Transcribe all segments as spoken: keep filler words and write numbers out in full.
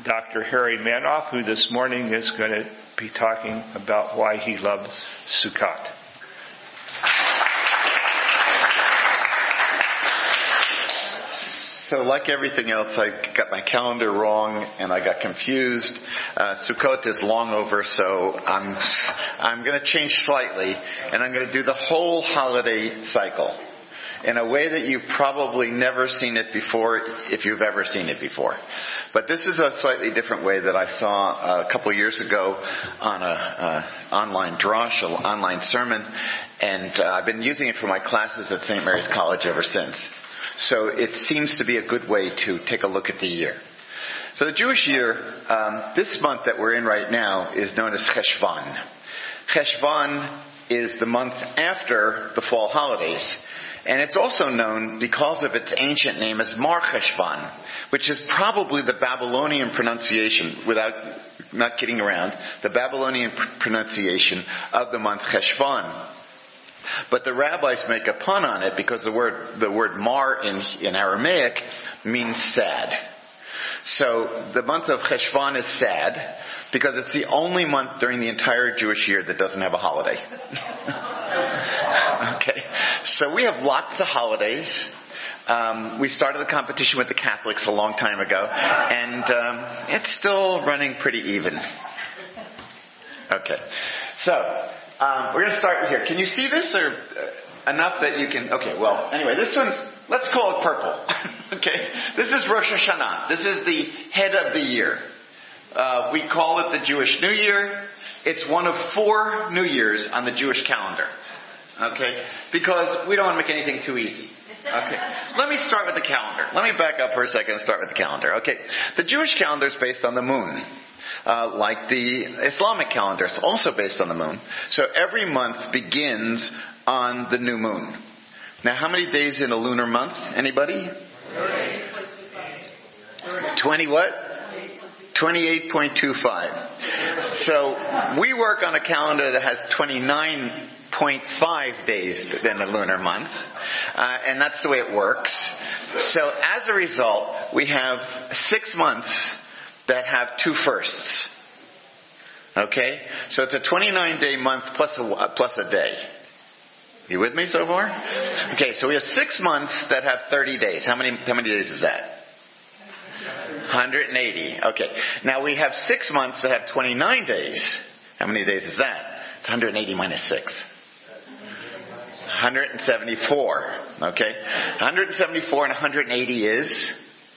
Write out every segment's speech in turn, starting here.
Doctor Harry Manoff, who this morning is going to be talking about why he loves Sukkot. So like everything else, I got my calendar wrong and I got confused. Uh, Sukkot is long over, so I'm I'm going to change slightly, and I'm going to do the whole holiday cycle in a way that you've probably never seen it before, if you've ever seen it before. But this is a slightly different way that I saw a couple years ago on a uh, online drush, an online sermon, and uh, I've been using it for my classes at Saint Mary's College ever since. So it seems to be a good way to take a look at the year. So the Jewish year, um, this month that we're in right now, is known as Cheshvan. Cheshvan is the month after the fall holidays. And it's also known because of its ancient name as Mar Cheshvan, which is probably the Babylonian pronunciation, without not kidding around, the Babylonian pr- pronunciation of the month Cheshvan. But the rabbis make a pun on it because the word the word Mar in, in Aramaic means sad. So the month of Cheshvan is sad because it's the only month during the entire Jewish year that doesn't have a holiday. Okay, so we have lots of holidays. Um, we started the competition with the Catholics a long time ago, and um, it's still running pretty even. Okay, so um, we're going to start here. Can you see this, or uh, enough that you can? Okay, well, anyway, this one's, let's call it purple. Okay, this is Rosh Hashanah. This is the head of the year. Uh, we call it the Jewish New Year. It's one of four New Years on the Jewish calendar. Okay? Because we don't want to make anything too easy. Okay? Let me start with the calendar. Let me back up for a second and start with the calendar. Okay? The Jewish calendar is based on the moon. Uh, like the Islamic calendar, it's also based on the moon. So every month begins on the new moon. Now, how many days in a lunar month? Anybody? twenty what? twenty-eight point two five. So we work on a calendar that has twenty-nine point five days in a lunar month. Uh, and that's the way it works. So as a result, we have six months that have two firsts. Okay? So it's a twenty-nine day month plus a, plus a day. You with me so far? Okay, so we have six months that have thirty days. How many, how many days is that? one hundred eighty. Okay. Now we have six months that have twenty-nine days. How many days is that? It's one hundred eighty minus six. one hundred seventy-four. Okay. one hundred seventy-four and one hundred eighty is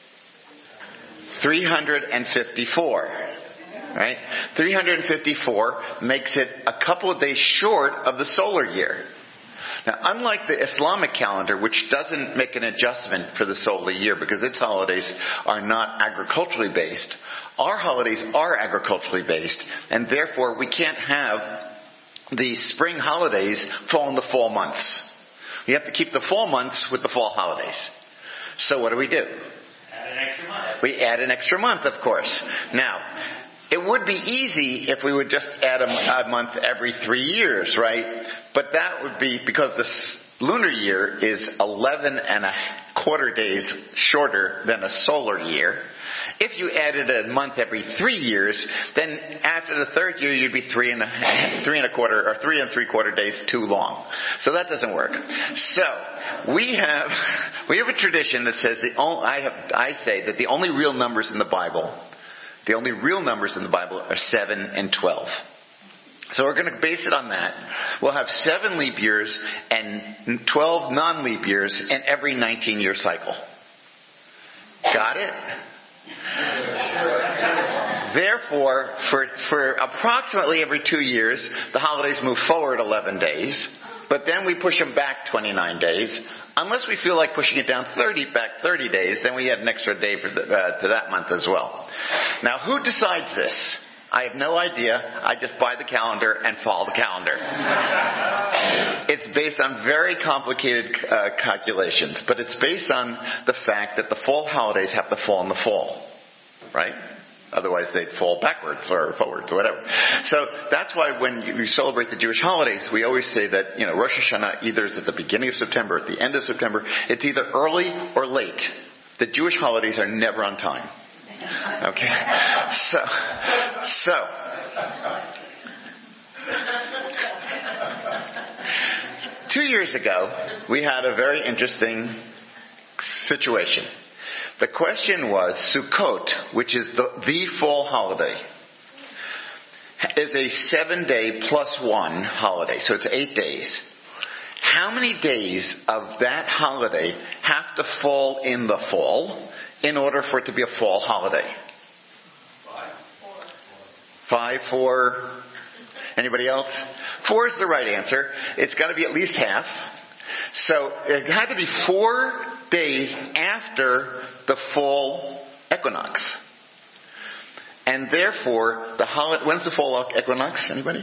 three hundred fifty-four. Right? three hundred fifty-four makes it a couple of days short of the solar year. Now, unlike the Islamic calendar, which doesn't make an adjustment for the solar year because its holidays are not agriculturally based, our holidays are agriculturally based, and therefore we can't have the spring holidays fall in the fall months. We have to keep the fall months with the fall holidays. So what do we do? Add an extra month. We add an extra month, of course. Now, it would be easy if we would just add a, a month every three years, right? But that would be because the lunar year is eleven and a quarter days shorter than a solar year. If you added a month every three years, then after the third year you'd be three and a, three and a quarter or three and three quarter days too long. So that doesn't work. So we have we have a tradition that says the only, I have I say that the only real numbers in the Bible. The only real numbers in the Bible are seven and twelve. So we're going to base it on that. We'll have seven leap years and twelve non-leap years in every nineteen-year cycle. Got it? Therefore, for, for approximately every two years, the holidays move forward eleven days. But then we push them back twenty-nine days. Unless we feel like pushing it down thirty back thirty days, then we add an extra day for the, uh, to that month as well. Now, who decides this? I have no idea. I just buy the calendar and follow the calendar. It's based on very complicated uh, calculations, but it's based on the fact that the fall holidays have to fall in the fall, right? Otherwise, they'd fall backwards or forwards or whatever. So that's why when you celebrate the Jewish holidays, we always say that, you know, Rosh Hashanah either is at the beginning of September, at the end of September. It's either early or late. The Jewish holidays are never on time. Okay. So, so. Two years ago, we had a very interesting situation. The question was, Sukkot, which is the, the fall holiday, is a seven-day plus one holiday, so it's eight days. How many days of that holiday have to fall in the fall in order for it to be a fall holiday? Five. Five, four. Anybody else? Four is the right answer. It's got to be at least half. So it had to be four days after the fall equinox. And therefore, the holiday, when's the fall equinox? Anybody?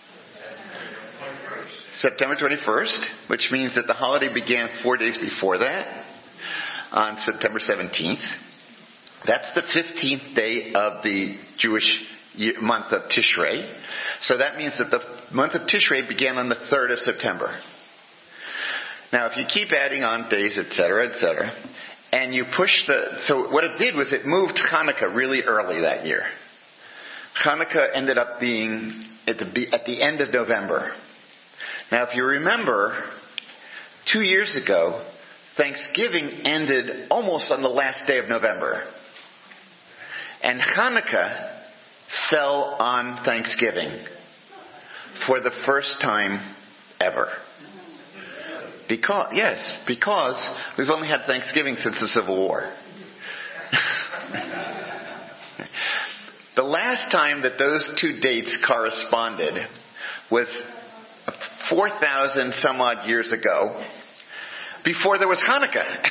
September twenty-first, which means that the holiday began four days before that, on September seventeenth. That's the fifteenth day of the Jewish month of Tishrei. So that means that the month of Tishrei began on the third of September. Now, if you keep adding on days, et cetera, et cetera, and you push the... So what it did was it moved Hanukkah really early that year. Hanukkah ended up being at the, at the end of November. Now, if you remember, two years ago, Thanksgiving ended almost on the last day of November. And Hanukkah fell on Thanksgiving for the first time ever. Because, yes, because we've only had Thanksgiving since the Civil War. The last time that those two dates corresponded was four thousand some odd years ago, before there was Hanukkah.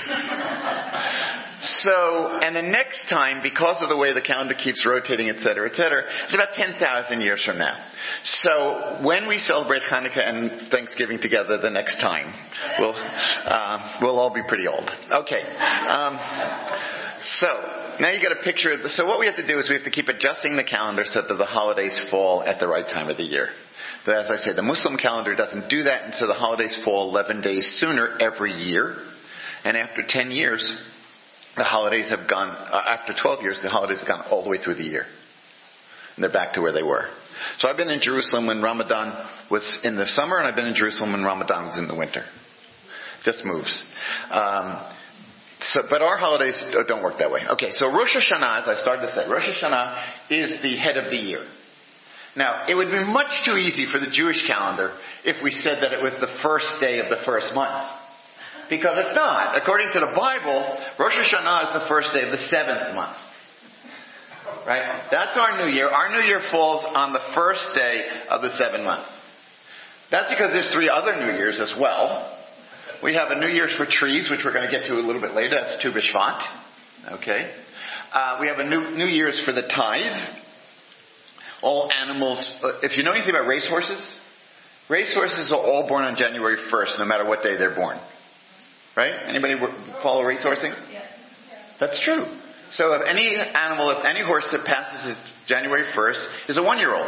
So, and the next time, because of the way the calendar keeps rotating, et cetera, et cetera, it's about ten thousand years from now. So, when we celebrate Hanukkah and Thanksgiving together the next time, we'll, uh, we'll all be pretty old. Okay. Um, so, now you get a picture of the, so what we have to do is we have to keep adjusting the calendar so that the holidays fall at the right time of the year. As I say, the Muslim calendar doesn't do that, and so the holidays fall eleven days sooner every year. And after ten years, the holidays have gone, uh, after twelve years, the holidays have gone all the way through the year. And they're back to where they were. So I've been in Jerusalem when Ramadan was in the summer, and I've been in Jerusalem when Ramadan was in the winter. Just moves. Um, so, but our holidays don't work that way. Okay, so Rosh Hashanah, as I started to say, Rosh Hashanah is the head of the year. Now, it would be much too easy for the Jewish calendar if we said that it was the first day of the first month. Because it's not. According to the Bible, Rosh Hashanah is the first day of the seventh month. Right? That's our new year. Our new year falls on the first day of the seventh month. That's because there's three other New Years as well. We have a New Year's for trees, which we're going to get to a little bit later. That's Tu B'Shvat. Okay. Uh, we have a new New Year's for the tithe. All animals, if you know anything about racehorses, racehorses are all born on January first, no matter what day they're born. Right? Anybody follow racehorsing? That's true. So if any animal, if any horse that passes it January first is a one-year-old.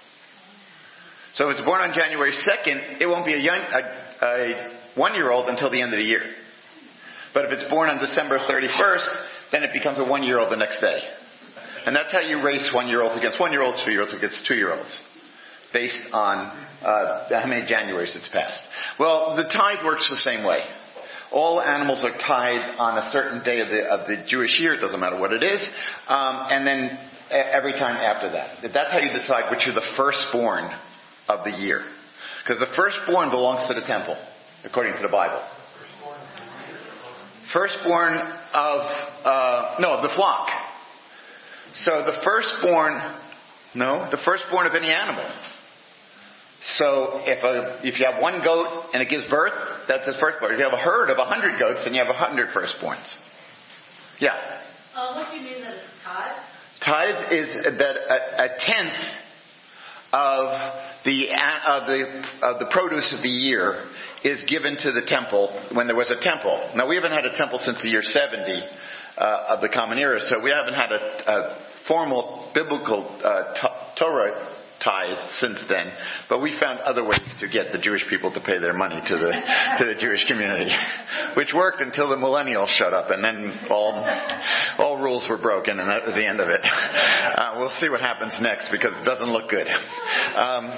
So if it's born on January second, it won't be a, young, a, a one-year-old until the end of the year. But if it's born on December thirty-first, then it becomes a one-year-old the next day. And that's how you race one-year-olds against one-year-olds, two-year-olds against two-year-olds, based on uh, how many Januaries it's passed. Well, the tithe works the same way. All animals are tithed on a certain day of the of the Jewish year. It doesn't matter what it is. Um, and then every time after that. That's how you decide which are the firstborn of the year. Because the firstborn belongs to the temple, according to the Bible. Firstborn of, uh, no, of the flock. So the firstborn, no, the firstborn of any animal. So if a, if you have one goat and it gives birth, that's its firstborn. If you have a herd of a hundred goats, then you have a hundred firstborns. Yeah. Uh, what do you mean that it's tithe? Tithe is that a, a tenth of the of the of the produce of the year is given to the temple when there was a temple. Now we haven't had a temple since the year seventy uh, of the Common Era, so we haven't had a, a formal biblical uh, t- Torah tithe since then, but we found other ways to get the Jewish people to pay their money to the to the Jewish community, which worked until the millennials showed up, and then all all rules were broken, and that was the end of it. Uh, we'll see what happens next because it doesn't look good. Um,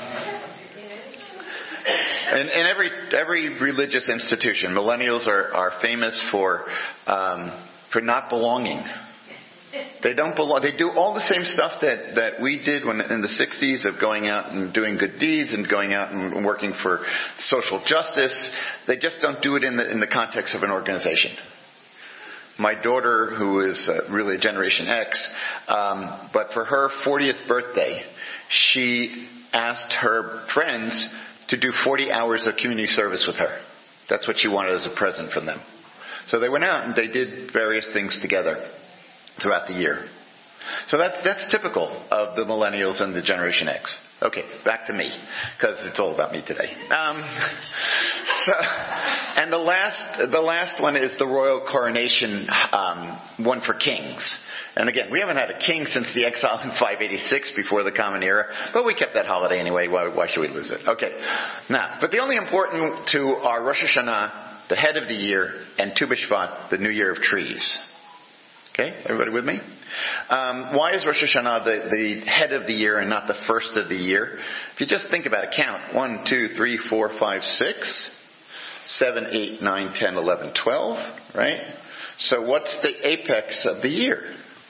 in, in every every religious institution, millennials are are famous for um, for not belonging. They don't belong. They do all the same stuff that, that we did when in the sixties of going out and doing good deeds and going out and working for social justice. They just don't do it in the in the context of an organization. My daughter, who is uh, really a Generation X, um, but for her fortieth birthday, she asked her friends to do forty hours of community service with her. That's what she wanted as a present from them. So they went out and they did various things together throughout the year. So that's that's typical of the millennials and the Generation X. Okay, back to me, because it's all about me today. Um, so, and the last the last one is the royal coronation, um, one for kings. And again, we haven't had a king since the exile in five eighty-six before the Common Era, but we kept that holiday anyway. Why, why should we lose it? Okay. Now, but the only important two are Rosh Hashanah, the head of the year, and Tu B'Shvat, the New Year of Trees. Okay, everybody with me? Um, why is Rosh Hashanah the, the head of the year and not the first of the year? If you just think about it, count. One, two, three, four, five, six, seven, eight, nine, ten, eleven, twelve, right? So what's the apex of the year?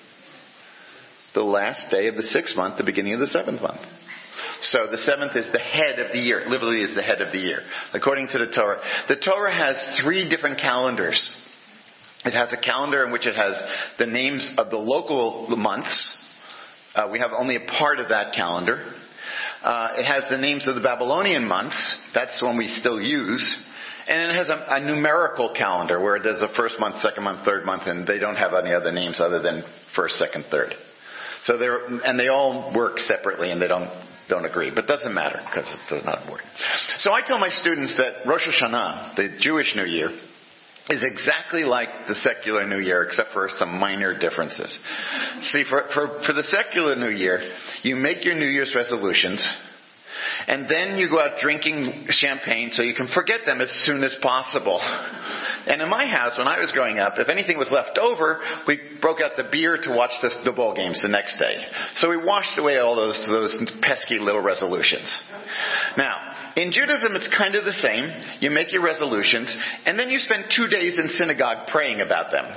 The last day of the sixth month, the beginning of the seventh month. So the seventh is the head of the year. It literally is the head of the year, according to the Torah. The Torah has three different calendars. It has a calendar in which it has the names of the local months. Uh, we have only a part of that calendar. Uh, it has the names of the Babylonian months. That's the one we still use. And it has a, a numerical calendar where there's a first month, second month, third month, and they don't have any other names other than first, second, third. So they're, and they all work separately and they don't don't agree. But it doesn't matter because it's not important. So I tell my students that Rosh Hashanah, the Jewish New Year, is exactly like the secular New Year, except for some minor differences. See, for, for, for the secular New Year, you make your New Year's resolutions, and then you go out drinking champagne so you can forget them as soon as possible. And in my house, when I was growing up, if anything was left over, we broke out the beer to watch the, the ball games the next day. So we washed away all those, those pesky little resolutions. Now, in Judaism, it's kind of the same. You make your resolutions, and then you spend two days in synagogue praying about them.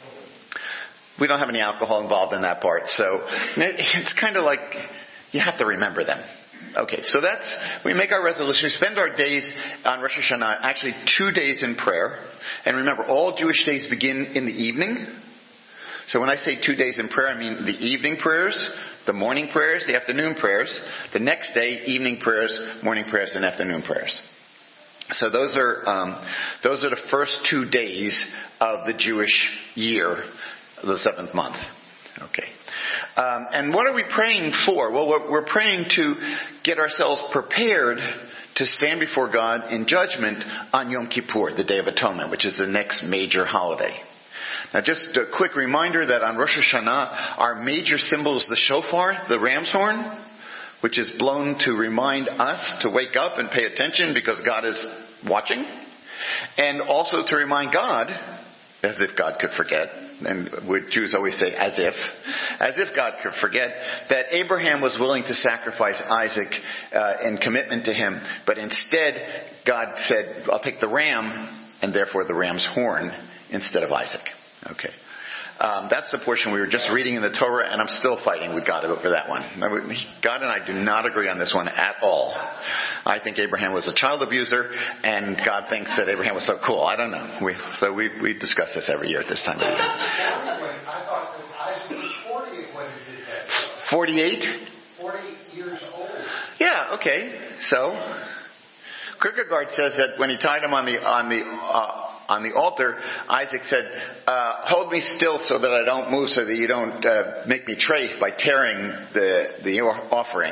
We don't have any alcohol involved in that part, so it's kind of like you have to remember them. Okay, so that's, we make our resolutions. We spend our days on Rosh Hashanah, actually two days in prayer. And remember, all Jewish days begin in the evening. So when I say two days in prayer, I mean the evening prayers, the morning prayers, the afternoon prayers. The next day, evening prayers, morning prayers, and afternoon prayers. So those are um, those are the first two days of the Jewish year, the seventh month. Okay. Um, and what are we praying for? Well, we're, we're praying to get ourselves prepared to stand before God in judgment on Yom Kippur, the Day of Atonement, which is the next major holiday. Now, just a quick reminder that on Rosh Hashanah, our major symbol is the shofar, the ram's horn, which is blown to remind us to wake up and pay attention because God is watching. And also to remind God, as if God could forget, and Jews always say as if, as if God could forget, that Abraham was willing to sacrifice Isaac uh, in commitment to him, but instead God said, I'll take the ram, and therefore the ram's horn instead of Isaac. Okay. Um, that's the portion we were just reading in the Torah, and I'm still fighting with God over that one. God and I do not agree on this one at all. I think Abraham was a child abuser, and God thinks that Abraham was so cool. I don't know. We, so we, we discuss this every year at this time of the year. I thought that Isaac was forty when he did that. forty-eight? forty years old. Yeah, okay. So, Kierkegaard says that when he tied him on the, on the, uh, on the altar, Isaac said, uh, hold me still so that I don't move, so that you don't uh, make me trafe by tearing the the offering.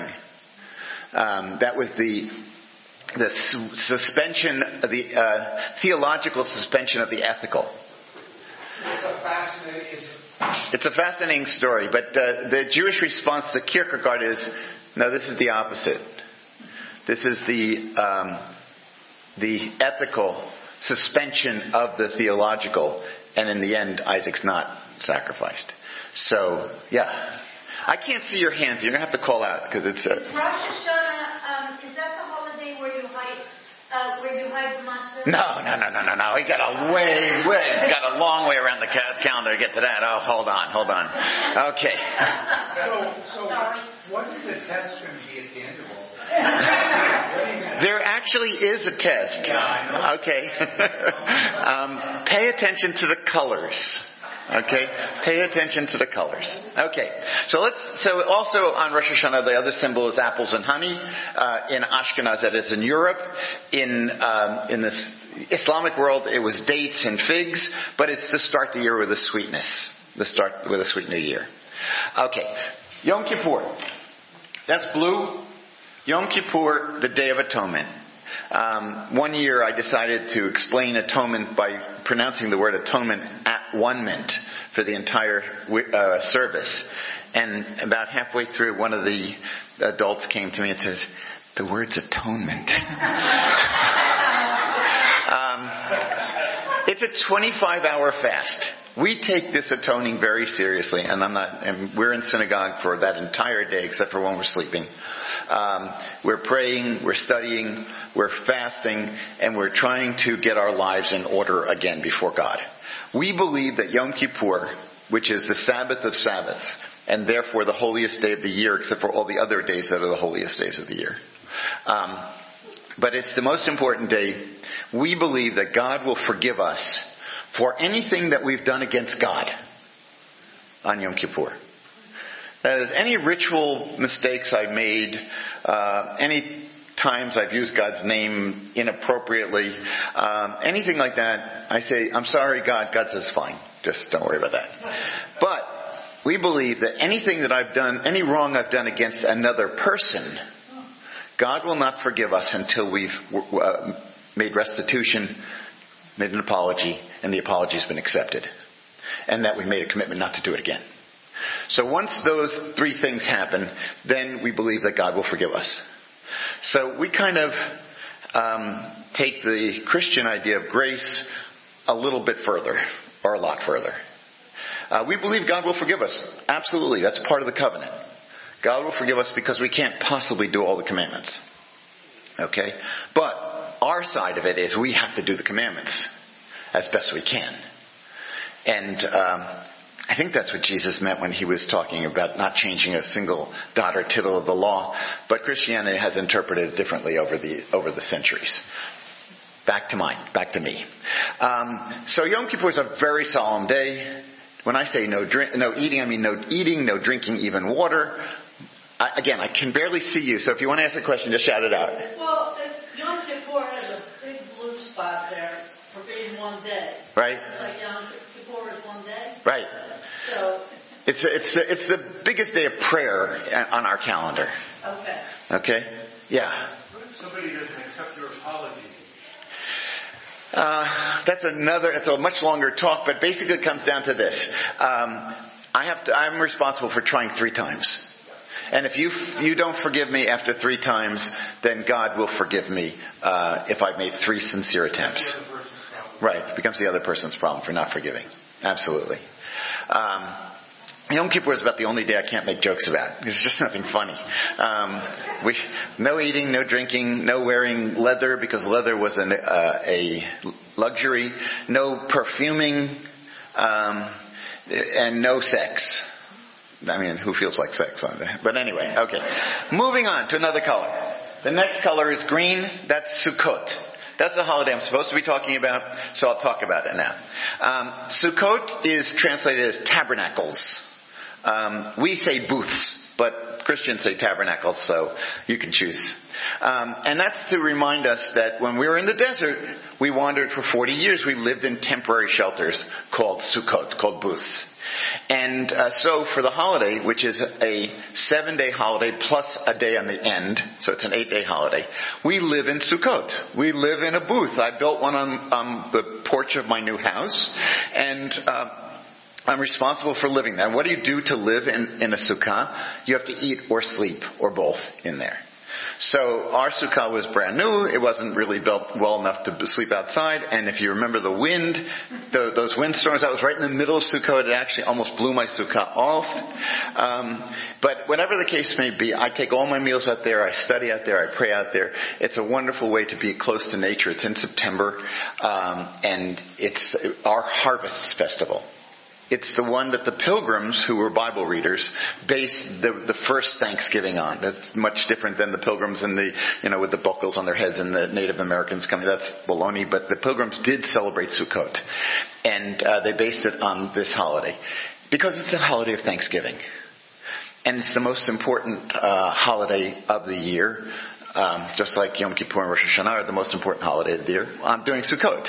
Um, that was the the su- suspension, the uh, theological suspension of the ethical. It's a fascinating, it's a fascinating story, but uh, the Jewish response to Kierkegaard is, no, this is the opposite. This is the um, the ethical suspension of the theological, and in the end, Isaac's not sacrificed. So, yeah. I can't see your hands. You're going to have to call out because it's... Uh, Rosh Hashanah, um, is that the holiday where you hide, uh, where you hide the matzah? No, no, no, no, no, no. We got a way, way, got a long way around the ca- calendar to get to that. Oh, hold on, hold on. Okay. So, so Sorry. what's the test going to be at the end of all that? There actually is a test. Yeah, I know. Okay. um, pay attention to the colors. Okay, pay attention to the colors. Okay, so let's. So also on Rosh Hashanah, the other symbol is apples and honey. Uh, in Ashkenaz, that is in Europe. In um, in this Islamic world, it was dates and figs. But it's to start the year with a sweetness. The start with a sweet new year. Okay, Yom Kippur. That's blue. Yom Kippur, the Day of Atonement. Um, one year I decided to explain atonement by pronouncing the word atonement at one ment for the entire uh, service. And about halfway through, one of the adults came to me and says, "The word's atonement." um, it's a twenty-five hour fast. We take this atoning very seriously, and I'm not. And we're in synagogue for that entire day, except for when we're sleeping. Um, we're praying, we're studying, we're fasting, and we're trying to get our lives in order again before God. We believe that Yom Kippur, which is the Sabbath of Sabbaths, and therefore the holiest day of the year, except for all the other days that are the holiest days of the year. Um, but it's the most important day. We believe that God will forgive us for anything that we've done against God on Yom Kippur. That is, any ritual mistakes I made, uh, any times I've used God's name inappropriately, um, anything like that, I say, "I'm sorry, God." God says, "Fine. Just don't worry about that." But we believe that anything that I've done, any wrong I've done against another person, God will not forgive us until we've uh, made restitution, made an apology, and the apology's been accepted. And that we've made a commitment not to do it again. So once those three things happen, then we believe that God will forgive us. So we kind of um, take the Christian idea of grace a little bit further, or a lot further. Uh, we believe God will forgive us. Absolutely. That's part of the covenant. God will forgive us because we can't possibly do all the commandments. Okay? But our side of it is we have to do the commandments as best we can. And um, I think that's what Jesus meant when he was talking about not changing a single dot or tittle of the law. But Christianity has interpreted it differently over the over the centuries. Back to mine. Back to me. Um, so Yom Kippur is a very solemn day. When I say no drink, no eating, I mean no eating, no drinking, even water. I, again, I can barely see you, so if you want to ask a question, just shout it out. Well, Yom Kippur has a big blue spot there for being one day. Right. It's like Yom Kippur is one day. Right. So It's it's the, it's the biggest day of prayer on our calendar. okay. Okay? Yeah. What if somebody doesn't accept your apology? Uh, that's another, it's a much longer talk, but basically it comes down to this. Um, I have to, I'm responsible for trying three times. And if you you don't forgive me after three times, then God will forgive me uh, if I've made three sincere attempts. Right. It becomes the other person's problem for not forgiving. Absolutely. Um, Yom Kippur is about the only day I can't make jokes about. There's just nothing funny. Um, we, no eating, no drinking, no wearing leather because leather was an, uh, a luxury. No perfuming, um, and no sex. I mean, who feels like sex on that? But anyway, okay. Moving on to another color. The next color is green. That's Sukkot. That's the holiday I'm supposed to be talking about, so I'll talk about it now. Um, Sukkot is translated as tabernacles. Um, we say booths, but Christians say tabernacles, so you can choose. Um, and that's to remind us that when we were in the desert, we wandered for forty years. We lived in temporary shelters called Sukkot, called booths. And uh, so for the holiday, which is a seven-day holiday plus a day on the end, so it's an eight-day holiday, we live in Sukkot. We live in a booth. I built one on, on the porch of my new house, and uh, I'm responsible for living there. What do you do to live in, in a sukkah? You have to eat or sleep or both in there. So our sukkah was brand new. It wasn't really built well enough to sleep outside. And if you remember the wind, the, those windstorms, I was right in the middle of Sukkot. It actually almost blew my sukkah off. Um, but whatever the case may be, I take all my meals out there. I study out there. I pray out there. It's a wonderful way to be close to nature. It's in September, um, and it's our harvest festival. It's the one that the pilgrims, who were Bible readers, based the, the first Thanksgiving on. That's much different than the pilgrims in the, you know, with the buckles on their heads and the Native Americans coming. That's baloney. But the pilgrims did celebrate Sukkot. And uh, they based it on this holiday. Because it's a holiday of Thanksgiving. And it's the most important uh, holiday of the year. Um, just like Yom Kippur and Rosh Hashanah are the most important holiday of the year. I'm doing Sukkot.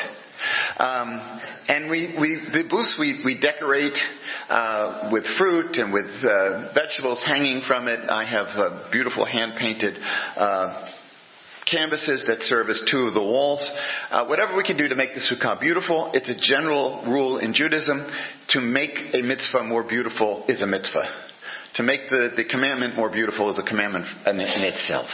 Um, and we, we, the booths we, we decorate, uh, with fruit and with, uh, vegetables hanging from it. I have, uh, beautiful hand-painted, uh, canvases that serve as two of the walls. Uh, whatever we can do to make the sukkah beautiful. It's a general rule in Judaism. To make a mitzvah more beautiful is a mitzvah. To make the, the commandment more beautiful is a commandment in, in itself.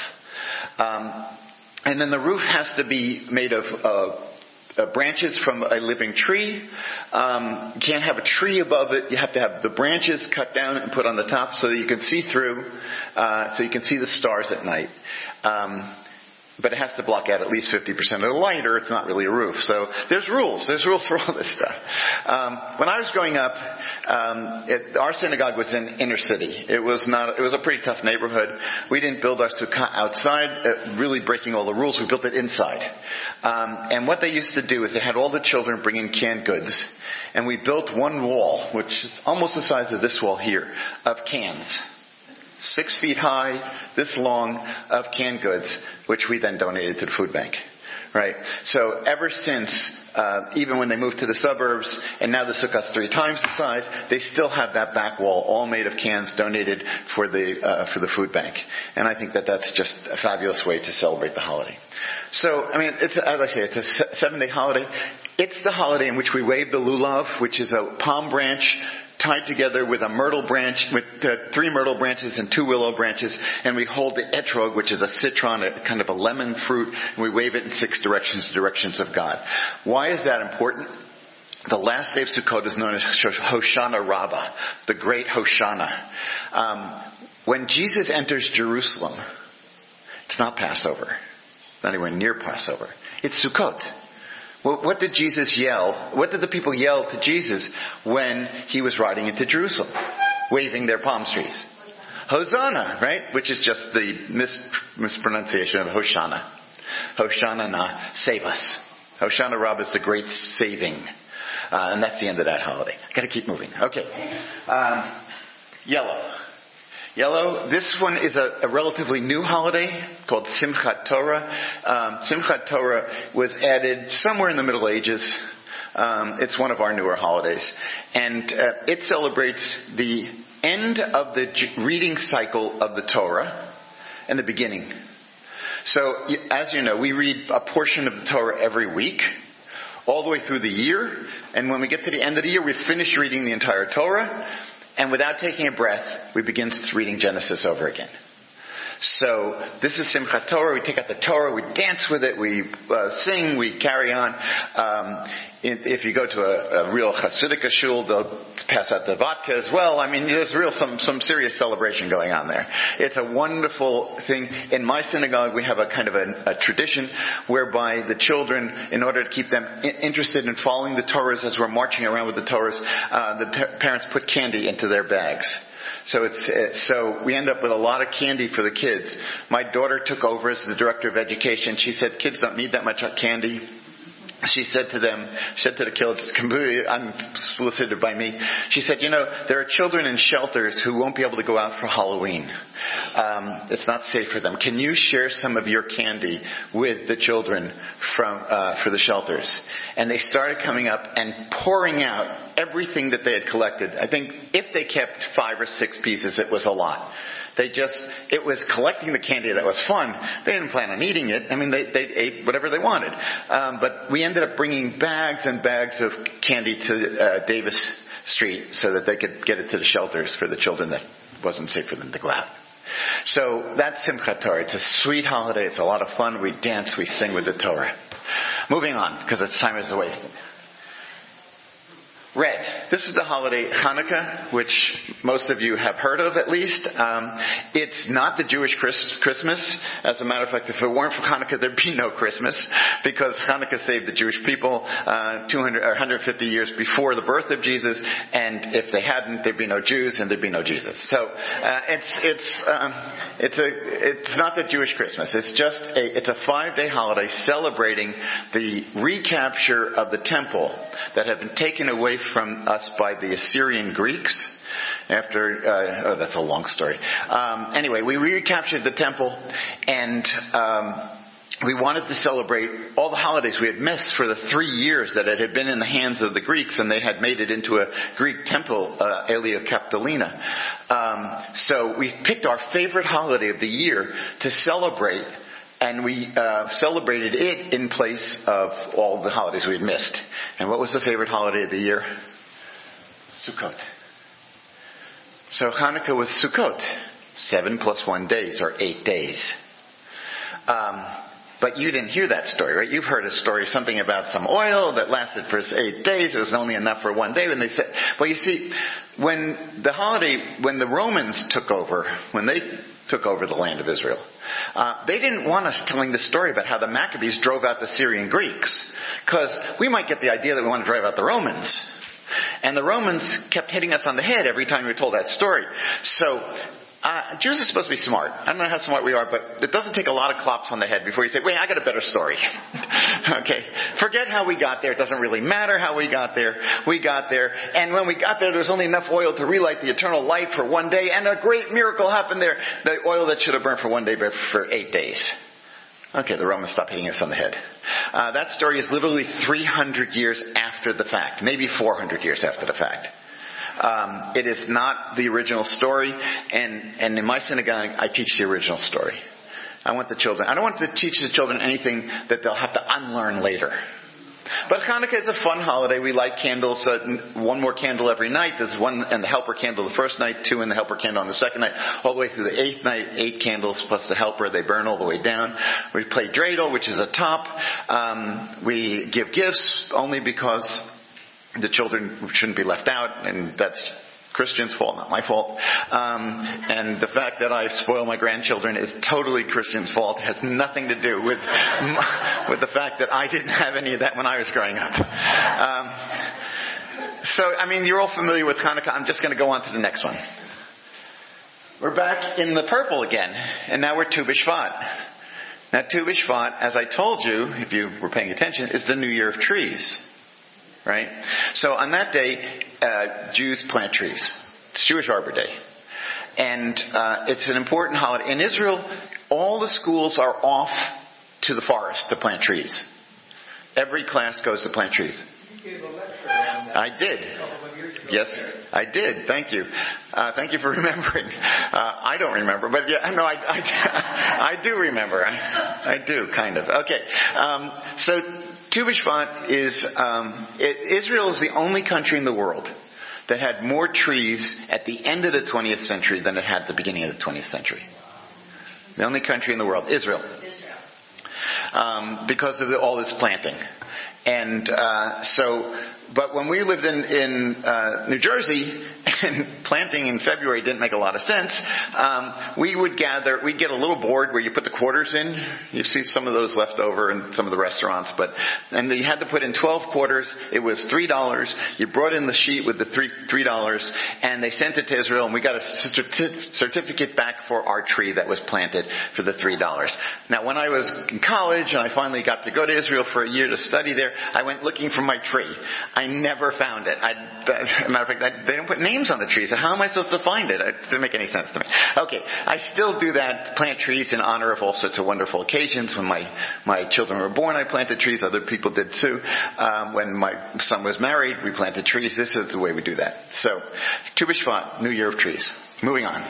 Um, and then the roof has to be made of, uh, Uh, branches from a living tree. Um, you can't have a tree above it. You have to have the branches cut down and put on the top so that you can see through, uh, so you can see the stars at night. Um, but it has to block out at least fifty percent of the light, or it's not really a roof. So there's rules. There's rules for all this stuff. Um, when I was growing up, um, it, our synagogue was in inner city. It was not. It was a pretty tough neighborhood. We didn't build our sukkah outside, uh, really breaking all the rules. We built it inside. Um, and what they used to do is they had all the children bring in canned goods, and we built one wall, which is almost the size of this wall here, of cans. Six feet high, this long, of canned goods, which we then donated to the food bank. Right? So ever since, uh, even when they moved to the suburbs, and now the sukkah's three times the size, they still have that back wall, all made of cans donated for the, uh, for the food bank. And I think that that's just a fabulous way to celebrate the holiday. So, I mean, it's, as I say, it's a seven day holiday. It's the holiday in which we wave the lulav, which is a palm branch tied together with a myrtle branch, with uh, three myrtle branches and two willow branches, and we hold the etrog, which is a citron, a kind of a lemon fruit, and we wave it in six directions, directions of God. Why is that important? The last day of Sukkot is known as Hoshana Rabbah, the great Hoshana. Um, when Jesus enters Jerusalem, it's not Passover, not anywhere near Passover. It's Sukkot. Well, what did Jesus yell? What did the people yell to Jesus when he was riding into Jerusalem, waving their palm trees? Hosanna, right? Which is just the mis- mispronunciation of Hoshana. Hoshana na, save us. Hoshana Rabbah is the great saving. Uh, and that's the end of that holiday. Got to keep moving. Okay. Um, yellow. Yellow. This one is a, a relatively new holiday called Simchat Torah. Um, Simchat Torah was added somewhere in the Middle Ages. Um, it's one of our newer holidays. And uh, it celebrates the end of the j- reading cycle of the Torah and the beginning. So, as you know, we read a portion of the Torah every week, all the way through the year. And when we get to the end of the year, we finish reading the entire Torah. And without taking a breath, we begin reading Genesis over again. So this is Simchat Torah. We take out the Torah, we dance with it, we uh, sing, we carry on. Um, if you go to a, a real Hasidic shul, they'll pass out the vodka as well. I mean, there's real some some serious celebration going on there. It's a wonderful thing. In my synagogue, we have a kind of a, a tradition whereby the children, in order to keep them I- interested in following the Torahs as we're marching around with the Torahs, uh, the pa- parents put candy into their bags. So it's so we end up with a lot of candy for the kids. My daughter took over as the director of education. She said kids don't need that much candy. She said to them, she said to the kids, completely unsolicited by me, she said, you know, there are children in shelters who won't be able to go out for Halloween. Um, it's not safe for them. Can you share some of your candy with the children from uh, for the shelters? And they started coming up and pouring out everything that they had collected. I think if they kept five or six pieces, it was a lot. They just, it was collecting the candy that was fun. They didn't plan on eating it. I mean, they, they ate whatever they wanted. Um, but we ended up bringing bags and bags of candy to uh, Davis Street so that they could get it to the shelters for the children that wasn't safe for them to go out. So that's Simchat Torah. It's a sweet holiday. It's a lot of fun. We dance, we sing with the Torah. Moving on, because its time is wasted. Red. This is the holiday Hanukkah, which most of you have heard of at least. Um, it's not the Jewish Christ- Christmas. As a matter of fact, if it weren't for Hanukkah, there'd be no Christmas, because Hanukkah saved the Jewish people uh, two hundred or one hundred fifty years before the birth of Jesus, and if they hadn't, there'd be no Jews and there'd be no Jesus. So uh, it's it's um, it's a it's not the Jewish Christmas. It's just a it's a five-day holiday celebrating the recapture of the temple that had been taken away from us by the Assyrian Greeks. After, uh, oh, that's a long story. Um, anyway, we recaptured the temple, and um, we wanted to celebrate all the holidays we had missed for the three years that it had been in the hands of the Greeks, and they had made it into a Greek temple, uh, Aelia Capitolina. Um, so we picked our favorite holiday of the year to celebrate. And we uh, celebrated it in place of all the holidays we had missed. And what was the favorite holiday of the year? Sukkot. So Hanukkah was Sukkot. Seven plus one days, or eight days. Um, but you didn't hear that story, right? You've heard a story, something about some oil that lasted for eight days. It was only enough for one day. When they said, well, you see, when the holiday, when the Romans took over, when they took over the land of Israel, Uh, they didn't want us telling the story about how the Maccabees drove out the Syrian Greeks, because we might get the idea that we want to drive out the Romans. And the Romans kept hitting us on the head every time we told that story. So uh, Jews are supposed to be smart. I don't know how smart we are, but it doesn't take a lot of clops on the head before you say, wait, I got a better story. Okay, forget how we got there. It doesn't really matter how we got there. We got there, and when we got there, there was only enough oil to relight the eternal light for one day, and a great miracle happened there. The oil that should have burned for one day, but for eight days. Okay, the Romans stopped hitting us on the head. Uh, that story is literally three hundred years after the fact, maybe four hundred years after the fact. Um, it is not the original story, and, and in my synagogue, I teach the original story. I want the children, I don't want to teach the children anything that they'll have to unlearn later. But Hanukkah is a fun holiday. We light candles, uh, one more candle every night. There's one and the helper candle the first night, two and the helper candle on the second night, all the way through the eighth night, eight candles plus the helper. They burn all the way down. We play dreidel, which is a top. Um, we give gifts only because the children shouldn't be left out, and that's Christian's fault, not my fault. Um, and the fact that I spoil my grandchildren is totally Christian's fault. It has nothing to do with with the fact that I didn't have any of that when I was growing up. Um, so, I mean, you're all familiar with Hanukkah. I'm just going to go on to the next one. We're back in the purple again, and now we're Tu B'Shvat. Now, Tu B'Shvat, as I told you, if you were paying attention, is the New Year of Trees. Right? So on that day, uh, Jews plant trees. It's Jewish Arbor Day. And uh, it's an important holiday. In Israel, all the schools are off to the forest to plant trees. Every class goes to plant trees. You gave a lecture on that I did. a couple of years ago. Yes, I did. Thank you. Uh, thank you for remembering. Uh, I don't remember, but yeah, no, I, I, I do remember. I, I do, kind of. Okay. Um, so Tu B'Shvat is, um, it, Israel is the only country in the world that had more trees at the end of the twentieth century than it had at the beginning of the twentieth century. The only country in the world, Israel. Israel. Um, because of the, all this planting. And uh, so, but when we lived in, in uh, New Jersey, and planting in February didn't make a lot of sense, um, we would gather, we'd get a little board where you put the quarters in. You see some of those left over in some of the restaurants, but, and you had to put in twelve quarters. It was three dollars. You brought in the sheet with the three, three dollars, and they sent it to Israel, and we got a certi- certificate back for our tree that was planted for the three dollars. Now, when I was in college, and I finally got to go to Israel for a year to study there, I went looking for my tree. I never found it. I, as a matter of fact, I, they don't put names on the trees. So how am I supposed to find it? It doesn't make any sense to me. Okay, I still do that, plant trees in honor of all sorts of wonderful occasions. When my, my children were born, I planted trees. Other people did too. Um, when my son was married, we planted trees. This is the way we do that. So, Tu B'Shvat, New Year of Trees. Moving on.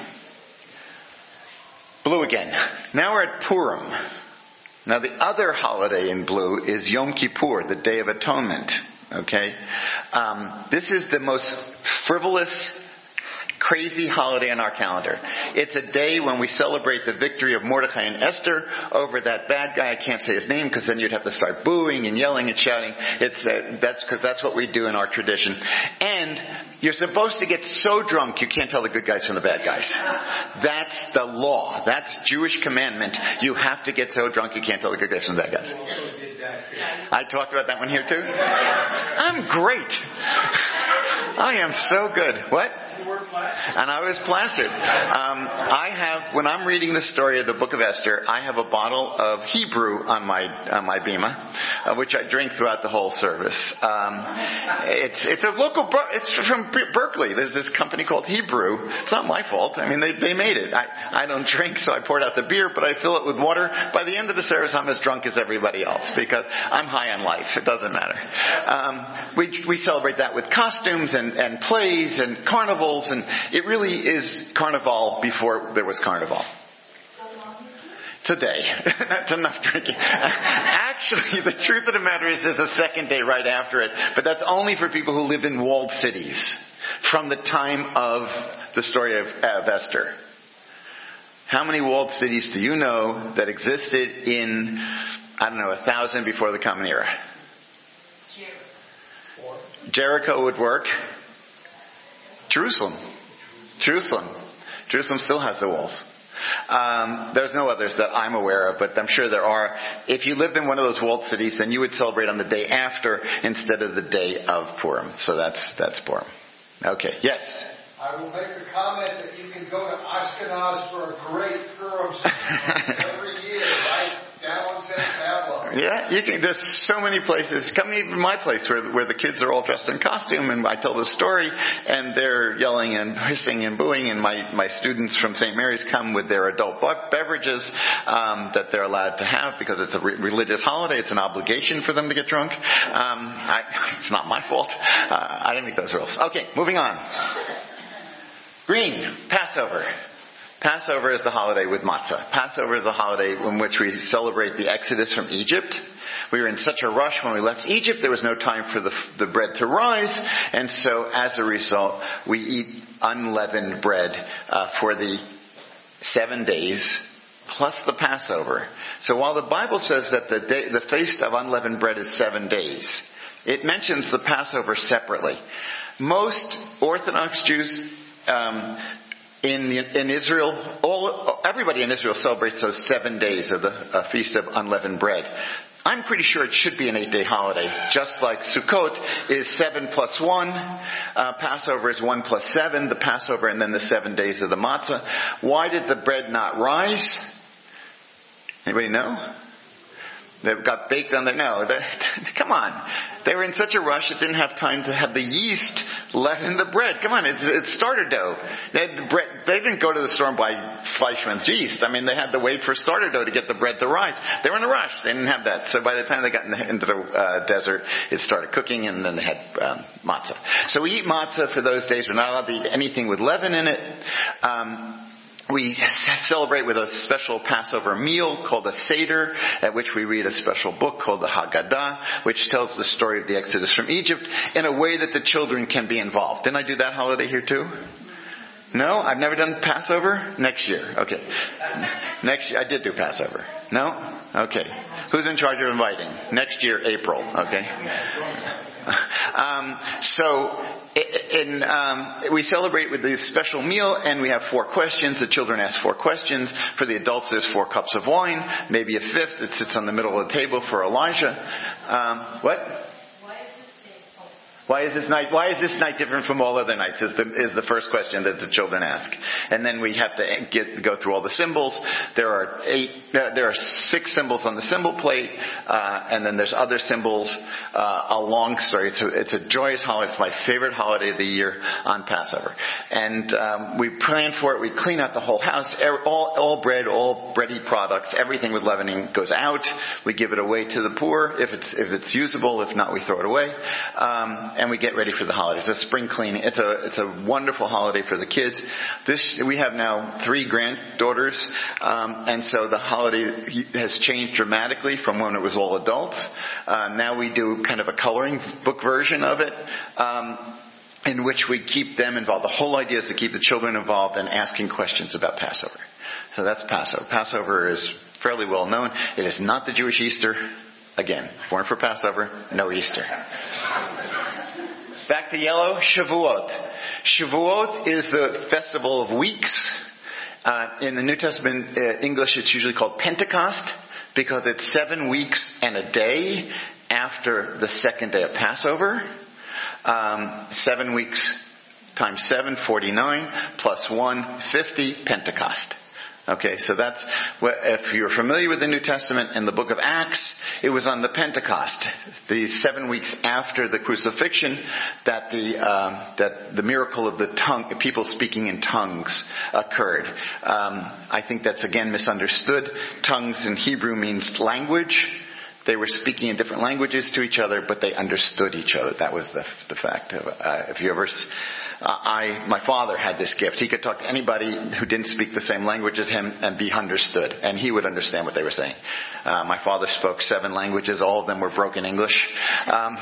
Blue again. Now we're at Purim. Now the other holiday in blue is Yom Kippur, the Day of Atonement. Okay? Um, this is the most frivolous, crazy holiday on our calendar. It's a day when we celebrate the victory of Mordecai and Esther over that bad guy. I can't say his name because then you'd have to start booing and yelling and shouting. It's uh, that's because that's what we do in our tradition. And you're supposed to get so drunk you can't tell the good guys from the bad guys. That's the law. That's Jewish commandment. You have to get so drunk you can't tell the good guys from the bad guys. I talked about that one here too. I'm great. I am so good. What? And I was plastered. Um, I have, when I'm reading the story of the book of Esther, I have a bottle of Hebrew on my on my bima, uh, which I drink throughout the whole service. Um, it's it's a local, it's from Berkeley. There's this company called Hebrew. It's not my fault. I mean, they they made it. I, I don't drink, so I poured out the beer, but I fill it with water. By the end of the service, I'm as drunk as everybody else because I'm high on life. It doesn't matter. Um, we we celebrate that with costumes and, and plays and carnivals. And it really is carnival before there was carnival. Today. That's enough drinking. Actually, the truth of the matter is there's a second day right after it. But that's only for people who live in walled cities from the time of the story of, of Esther. How many walled cities do you know that existed in, I don't know, a thousand before the Common Era? Jericho. Jericho would work. Jerusalem. Jerusalem. Jerusalem still has the walls. Um, there's no others that I'm aware of, but I'm sure there are. If you lived in one of those walled cities, then you would celebrate on the day after instead of the day of Purim. So that's that's Purim. Okay. Yes? I will make the comment that you can go to Ashkenaz for a great Purim every year, right? Down on Saint Pablo. Yeah, you can. There's so many places. Come even my place where where the kids are all dressed in costume, and I tell the story, and they're yelling and hissing and booing, and my my students from Saint Mary's come with their adult beverages um, that they're allowed to have because it's a re- religious holiday. It's an obligation for them to get drunk. Um, I, it's not my fault. Uh, I didn't make those rules. Okay, moving on. Green, Passover. Passover is the holiday with matzah. Passover is the holiday in which we celebrate the exodus from Egypt. We were in such a rush when we left Egypt, there was no time for the, the bread to rise, and so as a result, we eat unleavened bread uh, for the seven days plus the Passover. So while the Bible says that the day, the feast of unleavened bread is seven days, it mentions the Passover separately. Most Orthodox Jews um, In, in Israel, all, everybody in Israel celebrates those seven days of the uh, Feast of Unleavened Bread. I'm pretty sure it should be an eight-day holiday, just like Sukkot is seven plus one, uh, Passover is one plus seven, the Passover and then the seven days of the matzah. Why did the bread not rise? Anybody know? They got baked on there. No, they, come on. They were in such a rush, it didn't have time to have the yeast leaven the bread. Come on, it's, it's starter dough. They, had the bread, they didn't go to the store and buy Fleischmann's yeast. I mean, they had to wait for starter dough to get the bread to rise. They were in a rush. They didn't have that. So by the time they got in the, into the uh, desert, it started cooking, and then they had um, matzah. So we eat matzah for those days. We're not allowed to eat anything with leaven in it. Um, We celebrate with a special Passover meal called a Seder, at which we read a special book called the Haggadah, which tells the story of the Exodus from Egypt in a way that the children can be involved. Didn't I do that holiday here too? No? I've never done Passover? Next year. Okay. Next year. I did do Passover. No? Okay. Who's in charge of inviting? Next year, April. Okay. Um, so, in, um, we celebrate with this special meal, and we have four questions. The children ask four questions. For the adults, there's four cups of wine, maybe a fifth. It sits on the middle of the table for Elijah. Um, what? Why is this night, why is this night different from all other nights is the, is the first question that the children ask. And then we have to get, go through all the symbols. There are eight, uh, there are six symbols on the symbol plate, uh, and then there's other symbols, uh, a long story. It's a, it's a joyous holiday. It's my favorite holiday of the year on Passover. And, um, we plan for it. We clean out the whole house. All, all bread, all bready products, everything with leavening goes out. We give it away to the poor if it's, if it's usable. If not, we throw it away. Um, And we get ready for the holidays. It's a spring cleaning. It's a it's a wonderful holiday for the kids. This we have now three granddaughters, um, and so the holiday has changed dramatically from when it was all adults. Uh, now we do kind of a coloring book version of it. Um, in which we keep them involved. The whole idea is to keep the children involved and asking questions about Passover. So that's Passover. Passover is fairly well known. It is not the Jewish Easter. Again, born for Passover, no Easter. Back to yellow, Shavuot. Shavuot is the festival of weeks. Uh, in the New Testament uh, English, it's usually called Pentecost because it's seven weeks and a day after the second day of Passover. Um, seven weeks times seven, forty-nine, plus one, fifty, Pentecost. Okay, so that's, if you're familiar with the New Testament, in the book of Acts, it was on the Pentecost, the seven weeks after the crucifixion, that the um, that the miracle of the tongue, people speaking in tongues, occurred. Um, I think that's again misunderstood. Tongues in Hebrew means language. They were speaking in different languages to each other, but they understood each other. That was the the fact. Of, uh, if you ever, uh, I my father had this gift. He could talk to anybody who didn't speak the same language as him and be understood, and he would understand what they were saying. Uh, my father spoke seven languages. All of them were broken English. Um,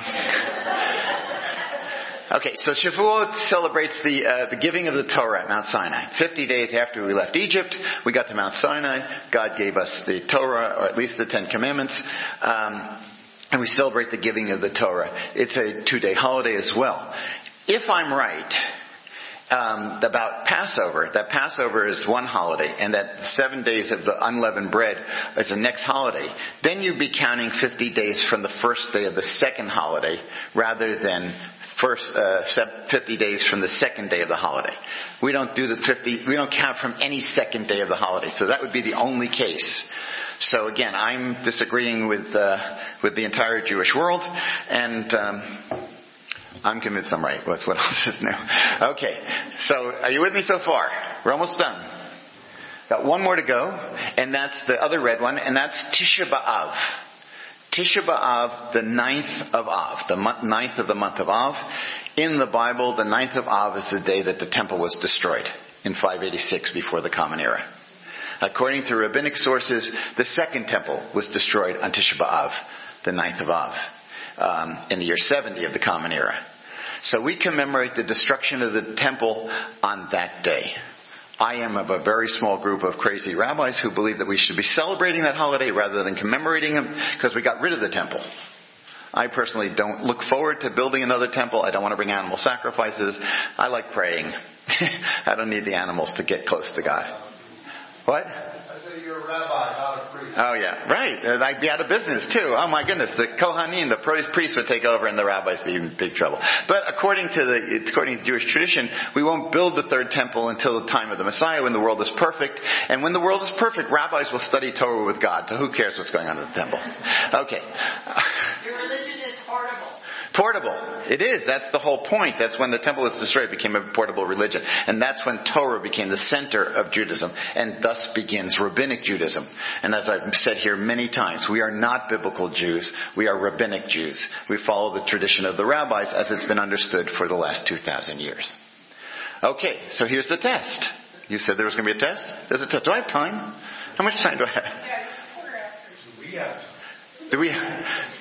Okay, so Shavuot celebrates the uh, the giving of the Torah at Mount Sinai. Fifty days after we left Egypt, we got to Mount Sinai. God gave us the Torah, or at least the Ten Commandments, um, and we celebrate the giving of the Torah. It's a two-day holiday as well. If I'm right um, about Passover, that Passover is one holiday, and that seven days of the unleavened bread is the next holiday, then you'd be counting fifty days from the first day of the second holiday, rather than First, uh, fifty days from the second day of the holiday. We don't do the fifty, we don't count from any second day of the holiday. So that would be the only case. So again, I'm disagreeing with, uh, with the entire Jewish world, and, um, I'm convinced I'm right. What's, what else is new? Okay. So are you with me so far? We're almost done. Got one more to go, and that's the other red one, and that's Tisha B'Av. Tisha B'Av, the ninth of Av, the month, ninth of the month of Av. In the Bible, the ninth of Av is the day that the temple was destroyed in five eighty-six before the Common Era. According to rabbinic sources, the second temple was destroyed on Tisha B'Av, the ninth of Av, um, in the year seventy of the Common Era. So we commemorate the destruction of the temple on that day. I am of a very small group of crazy rabbis who believe that we should be celebrating that holiday rather than commemorating him because we got rid of the temple. I personally don't look forward to building another temple. I don't want to bring animal sacrifices. I like praying. I don't need the animals to get close to God. What? I say you're a rabbi, not a priest. Oh yeah, right. I'd be out of business too. Oh my goodness, the Kohanim, the priests would take over and the rabbis would be in big trouble. But according to the, according to Jewish tradition, we won't build the third temple until the time of the Messiah when the world is perfect. And when the world is perfect, rabbis will study Torah with God. So who cares what's going on in the temple? Okay. Your religion is portable. Portable. It is. That's the whole point. That's when the temple was destroyed, it became a portable religion. And that's when Torah became the center of Judaism. And thus begins rabbinic Judaism. And as I've said here many times, we are not biblical Jews. We are rabbinic Jews. We follow the tradition of the rabbis as it's been understood for the last two thousand years. Okay, so here's the test. You said there was going to be a test? There's a test. Do I have time? How much time do I have? Yeah, quarter after. We have time. Do we? How,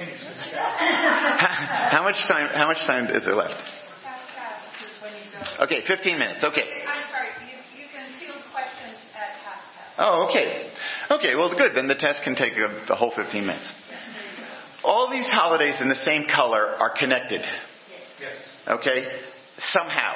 how much time? How much time is there left? Okay, fifteen minutes. Okay. I'm sorry. You, you can field questions at half past. Oh, okay. Okay. Well, good. Then the test can take a, the whole fifteen minutes. All these holidays in the same color are connected. Yes. Okay, somehow.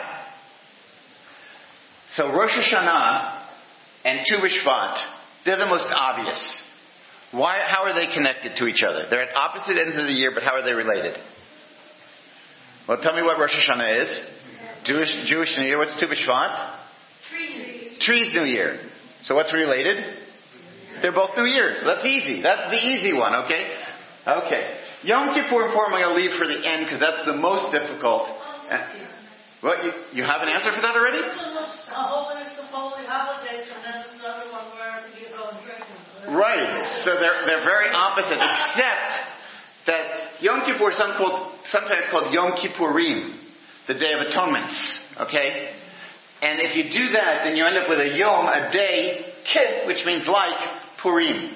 So Rosh Hashanah and Tu B'Shvat, they're the most obvious. Why? How are they connected to each other? They're at opposite ends of the year, but how are they related? Well, tell me what Rosh Hashanah is. Jewish Jewish New Year. What's Tu B'Shvat? Trees. Trees New Year. So what's related? They're both New Years. That's easy. That's the easy one, okay? Okay. Yom Kippur and Purim I'm going to leave for the end because that's the most difficult. What? You, you have an answer for that already? It's almost a whole list of holy holidays, and then there's another one where you go and drink them. Right. So they're they're very opposite, except that Yom Kippur is some called, sometimes called Yom Kippurim, the Day of Atonements. Okay? And if you do that, then you end up with a Yom, a day, kip, which means like Purim.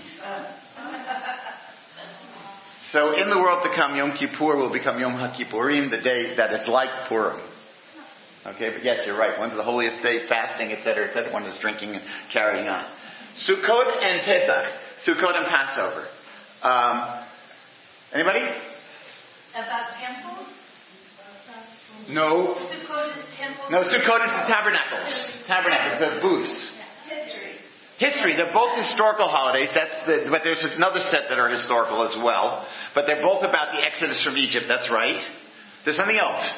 So in the world to come, Yom Kippur will become Yom HaKippurim, the day that is like Purim. Okay, but yes, you're right. One's the holiest day, fasting, et cetera, et cetera. One is drinking and carrying on. Sukkot and Pesach. Sukkot and Passover. Um, anybody? About temples? No. Sukkot is temples? No, Sukkot is the tabernacles. Tabernacles, the booths. History. History. They're both historical holidays. That's the, but there's another set that are historical as well. But they're both about the Exodus from Egypt. That's right. There's something else.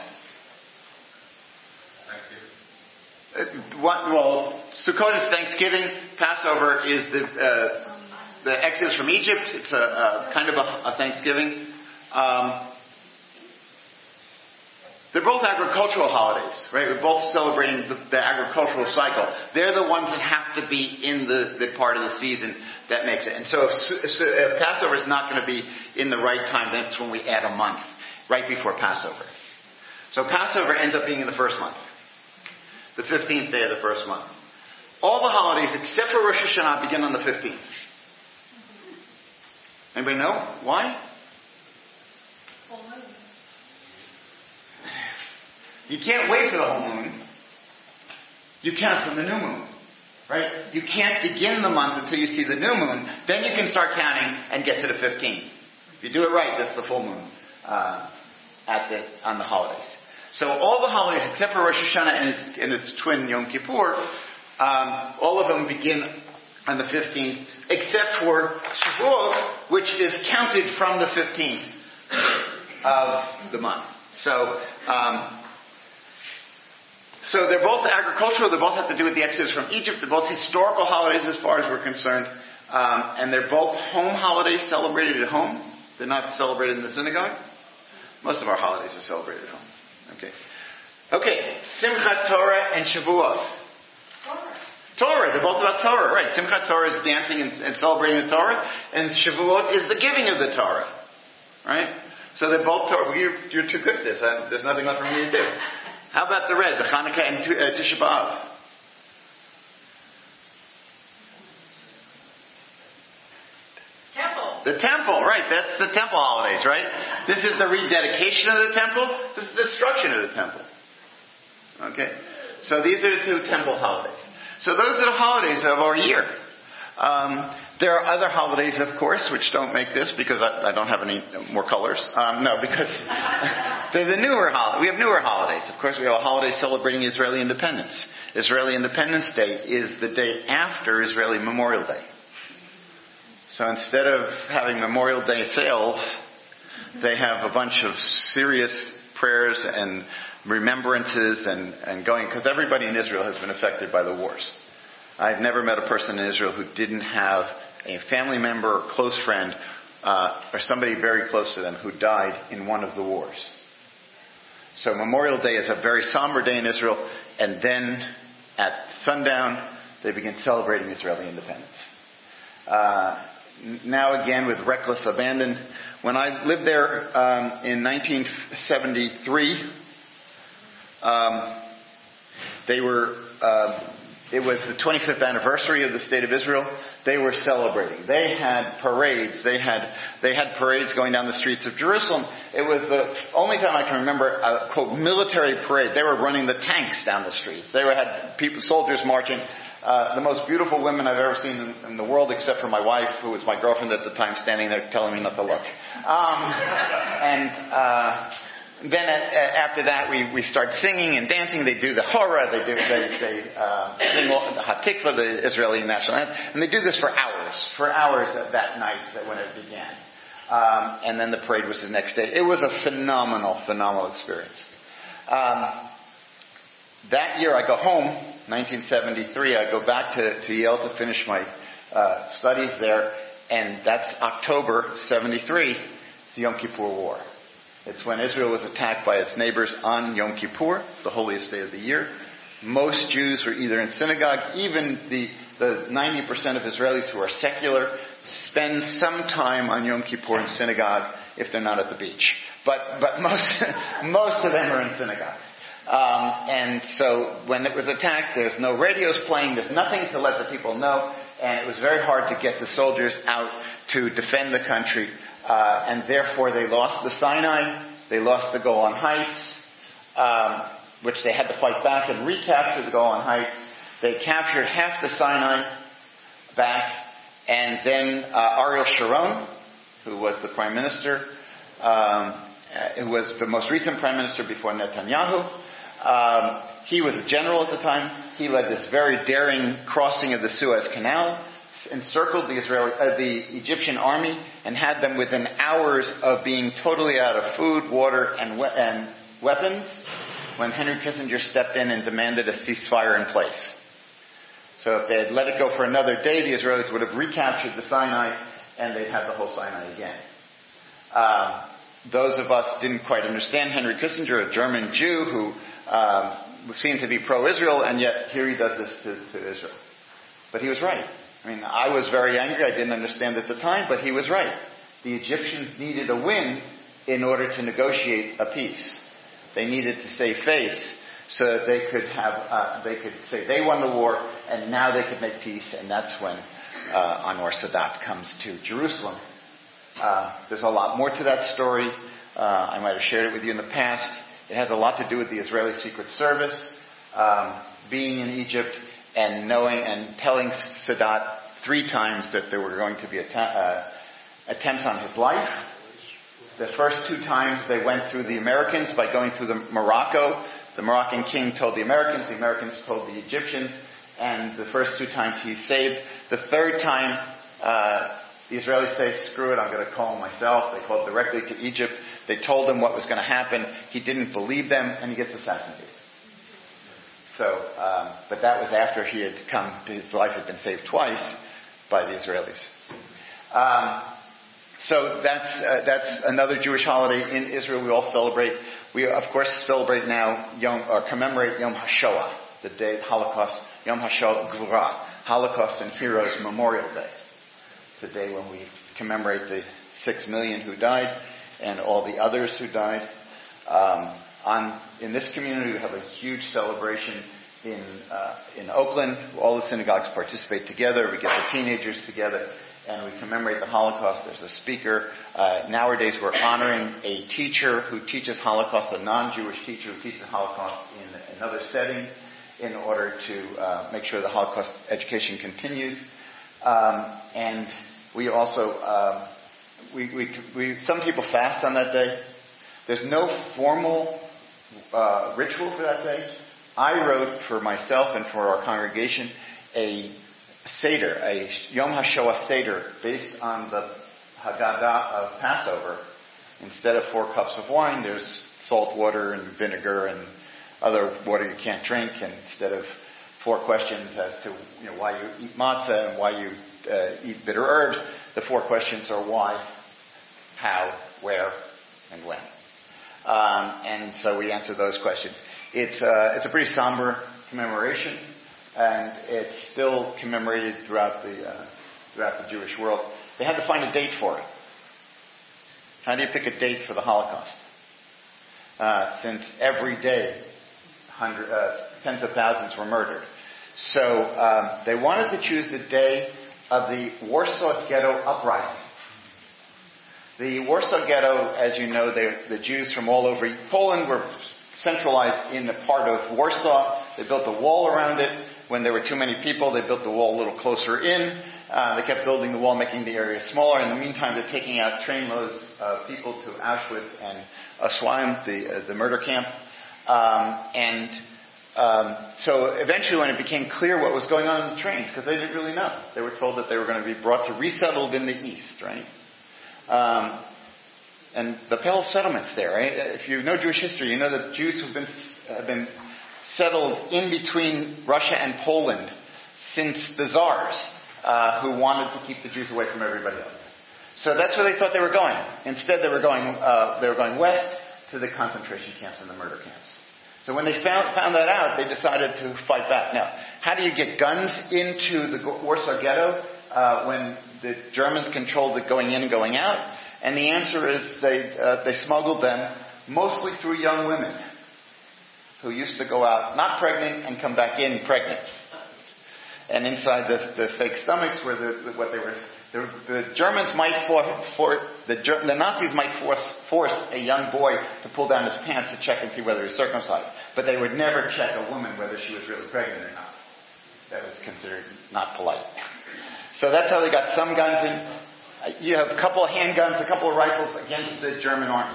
Uh, what, well, Sukkot is Thanksgiving. Passover is the uh, the Exodus from Egypt. It's a, a kind of a, a Thanksgiving. Um, they're both agricultural holidays, right? We're both celebrating the, the agricultural cycle. They're the ones that have to be in the, the part of the season that makes it. And so if, so if Passover is not going to be in the right time, that's when we add a month, right before Passover. So Passover ends up being in the first month. The fifteenth day of the first month. All the holidays except for Rosh Hashanah begin on the fifteenth. Anybody know why? Full moon. You can't wait for the whole moon. You count from the new moon. Right? You can't begin the month until you see the new moon. Then you can start counting and get to the fifteenth. If you do it right, that's the full moon uh, at the on the holidays. So all the holidays, except for Rosh Hashanah and its, and its twin Yom Kippur, um, all of them begin on the fifteenth, except for Shavuot, which is counted from the fifteenth of the month. So, um, so they're both agricultural. They both have to do with the Exodus from Egypt. They're both historical holidays as far as we're concerned, um, and they're both home holidays celebrated at home. They're not celebrated in the synagogue. Most of our holidays are celebrated at home. Okay. Okay. Simchat Torah and Shavuot. Torah. Torah. They're both about Torah, right? Simchat Torah is dancing and, and celebrating the Torah, and Shavuot is the giving of the Torah, right? So they're both Torah. You're, you're too good at this. I, there's nothing left for me to do. How about the red, the Hanukkah and uh, Tisha B'Av? Temple. The temple, right? That's the temple holidays, right? This is the rededication of the temple. This is the destruction of the temple. Okay? So these are the two temple holidays. So those are the holidays of our year. Um, there are other holidays, of course, which don't make this because I, I don't have any more colors. Um, no, because they're the newer holidays. We have newer holidays. Of course, we have a holiday celebrating Israeli independence. Israeli Independence Day is the day after Israeli Memorial Day. So instead of having Memorial Day sales, they have a bunch of serious prayers and remembrances and, and going, because everybody in Israel has been affected by the wars. I've never met a person in Israel who didn't have a family member or close friend uh, or somebody very close to them who died in one of the wars. So Memorial Day is a very somber day in Israel, and then at sundown they begin celebrating Israeli independence. Uh, now again with reckless abandon. When I lived there um, in nineteen seventy-three, um, they were. Uh, It was the twenty-fifth anniversary of the State of Israel. They were celebrating. They had parades. They had they had parades going down the streets of Jerusalem. It was the only time I can remember a, quote, military parade. They were running the tanks down the streets. They were, had people, soldiers marching. Uh, the most beautiful women I've ever seen in, in the world, except for my wife, who was my girlfriend at the time, standing there telling me not to look. Um, and... Uh, Then uh, after that, we, we start singing and dancing. They do the Hora, they do they, they uh, sing the Hatikva, the Israeli national anthem, and they do this for hours, for hours that night when it began. Um, and then the parade was the next day. It was a phenomenal, phenomenal experience. Um, that year, I go home, nineteen seventy-three. I go back to, to Yale to finish my uh, studies there, and that's October seventy-three, the Yom Kippur War. It's when Israel was attacked by its neighbors on Yom Kippur, the holiest day of the year. Most Jews were either in synagogue. Even the, the ninety percent of Israelis who are secular spend some time on Yom Kippur in synagogue if they're not at the beach. But, but most, most of them are in synagogues. Um, and so when it was attacked, there's no radios playing. There's nothing to let the people know. And it was very hard to get the soldiers out to defend the country. Uh, and therefore they lost the Sinai, they lost the Golan Heights, um, which they had to fight back and recapture the Golan Heights. They captured half the Sinai back, and then uh, Ariel Sharon, who was the prime minister, um, who was the most recent prime minister before Netanyahu, um, he was a general at the time. He led this very daring crossing of the Suez Canal, encircled the Israeli, uh, the Egyptian army, and had them within hours of being totally out of food, water, and, we- and weapons, when Henry Kissinger stepped in and demanded a ceasefire in place. So if they had let it go for another day, the Israelis would have recaptured the Sinai, and they'd have the whole Sinai again. Um, those of us didn't quite understand Henry Kissinger, a German Jew who um, seemed to be pro-Israel, and yet here he does this to, to Israel. But he was right. I mean, I was very angry. I didn't understand at the time, but he was right. The Egyptians needed a win in order to negotiate a peace. They needed to save face so that they could have, uh, they could say they won the war, and now they could make peace, and that's when uh, Anwar Sadat comes to Jerusalem. Uh, there's a lot more to that story. Uh, I might have shared it with you in the past. It has a lot to do with the Israeli Secret Service, um, being in Egypt and knowing and telling Sadat three times that there were going to be att- uh, attempts on his life. The first two times they went through the Americans by going through the Morocco. The Moroccan king told the Americans, the Americans told the Egyptians, and the first two times he saved. The third time, uh, the Israelis say, screw it, I'm going to call him myself. They called directly to Egypt. They told him what was going to happen. He didn't believe them, and he gets assassinated. So, um, but that was after he had come, his life had been saved twice by the Israelis. Um, so that's, uh, that's another Jewish holiday in Israel we all celebrate. We, of course, celebrate now, Yom, or commemorate Yom HaShoah, the day, Holocaust, Yom HaShoah Gvura, Holocaust and Heroes Memorial Day. The day when we commemorate the six million who died and all the others who died. Um, on, in this community, we have a huge celebration in uh, in Oakland. All the synagogues participate together. We get the teenagers together, and we commemorate the Holocaust. There's a speaker. Uh, nowadays, we're honoring a teacher who teaches Holocaust, a non-Jewish teacher who teaches Holocaust in another setting, in order to uh, make sure the Holocaust education continues. Um, and we also, um, we, we, we, some people fast on that day. There's no formal uh, ritual for that day. I wrote for myself and for our congregation a Seder, a Yom HaShoah Seder, based on the Haggadah of Passover. Instead of four cups of wine, there's salt water and vinegar and other water you can't drink. And instead of four questions as to you know, why you eat matzah and why you uh, eat bitter herbs, the four questions are why, how, where, and when. Um, and so we answer those questions. It's uh, it's a pretty somber commemoration, and it's still commemorated throughout the uh, throughout the Jewish world. They had to find a date for it. How do you pick a date for the Holocaust? Uh, since every day, hundred, uh, tens of thousands were murdered. So um, they wanted to choose the day of the Warsaw Ghetto Uprising. The Warsaw Ghetto, as you know, the Jews from all over Poland were centralized in a part of Warsaw. They built a wall around it. When there were too many people, they built the wall a little closer in. Uh, they kept building the wall, making the area smaller. In the meantime, they're taking out trainloads of people to Auschwitz and Oswiecim, the uh, the murder camp. Um, and um, so eventually, when it became clear what was going on in the trains, because they didn't really know, they were told that they were going to be brought to resettled in the east, right? Um, and the Pale settlements there, right? If you know Jewish history, you know that Jews who've been have been settled in between Russia and Poland since the Tsars, uh, who wanted to keep the Jews away from everybody else. So that's where they thought they were going. Instead, they were going uh, they were going west to the concentration camps and the murder camps. So when they found found that out, they decided to fight back. Now, how do you get guns into the Warsaw Ghetto uh, when the Germans controlled the going in and going out? And the answer is they uh, they smuggled them mostly through young women who used to go out not pregnant and come back in pregnant. and inside the, the fake stomachs were the, the what they were. The, the Germans might for, for the, the Nazis might force force a young boy to pull down his pants to check and see whether he was circumcised, but they would never check a woman whether she was really pregnant or not. That was considered not polite. So that's how they got some guns in. You have a couple of handguns, a couple of rifles against the German army.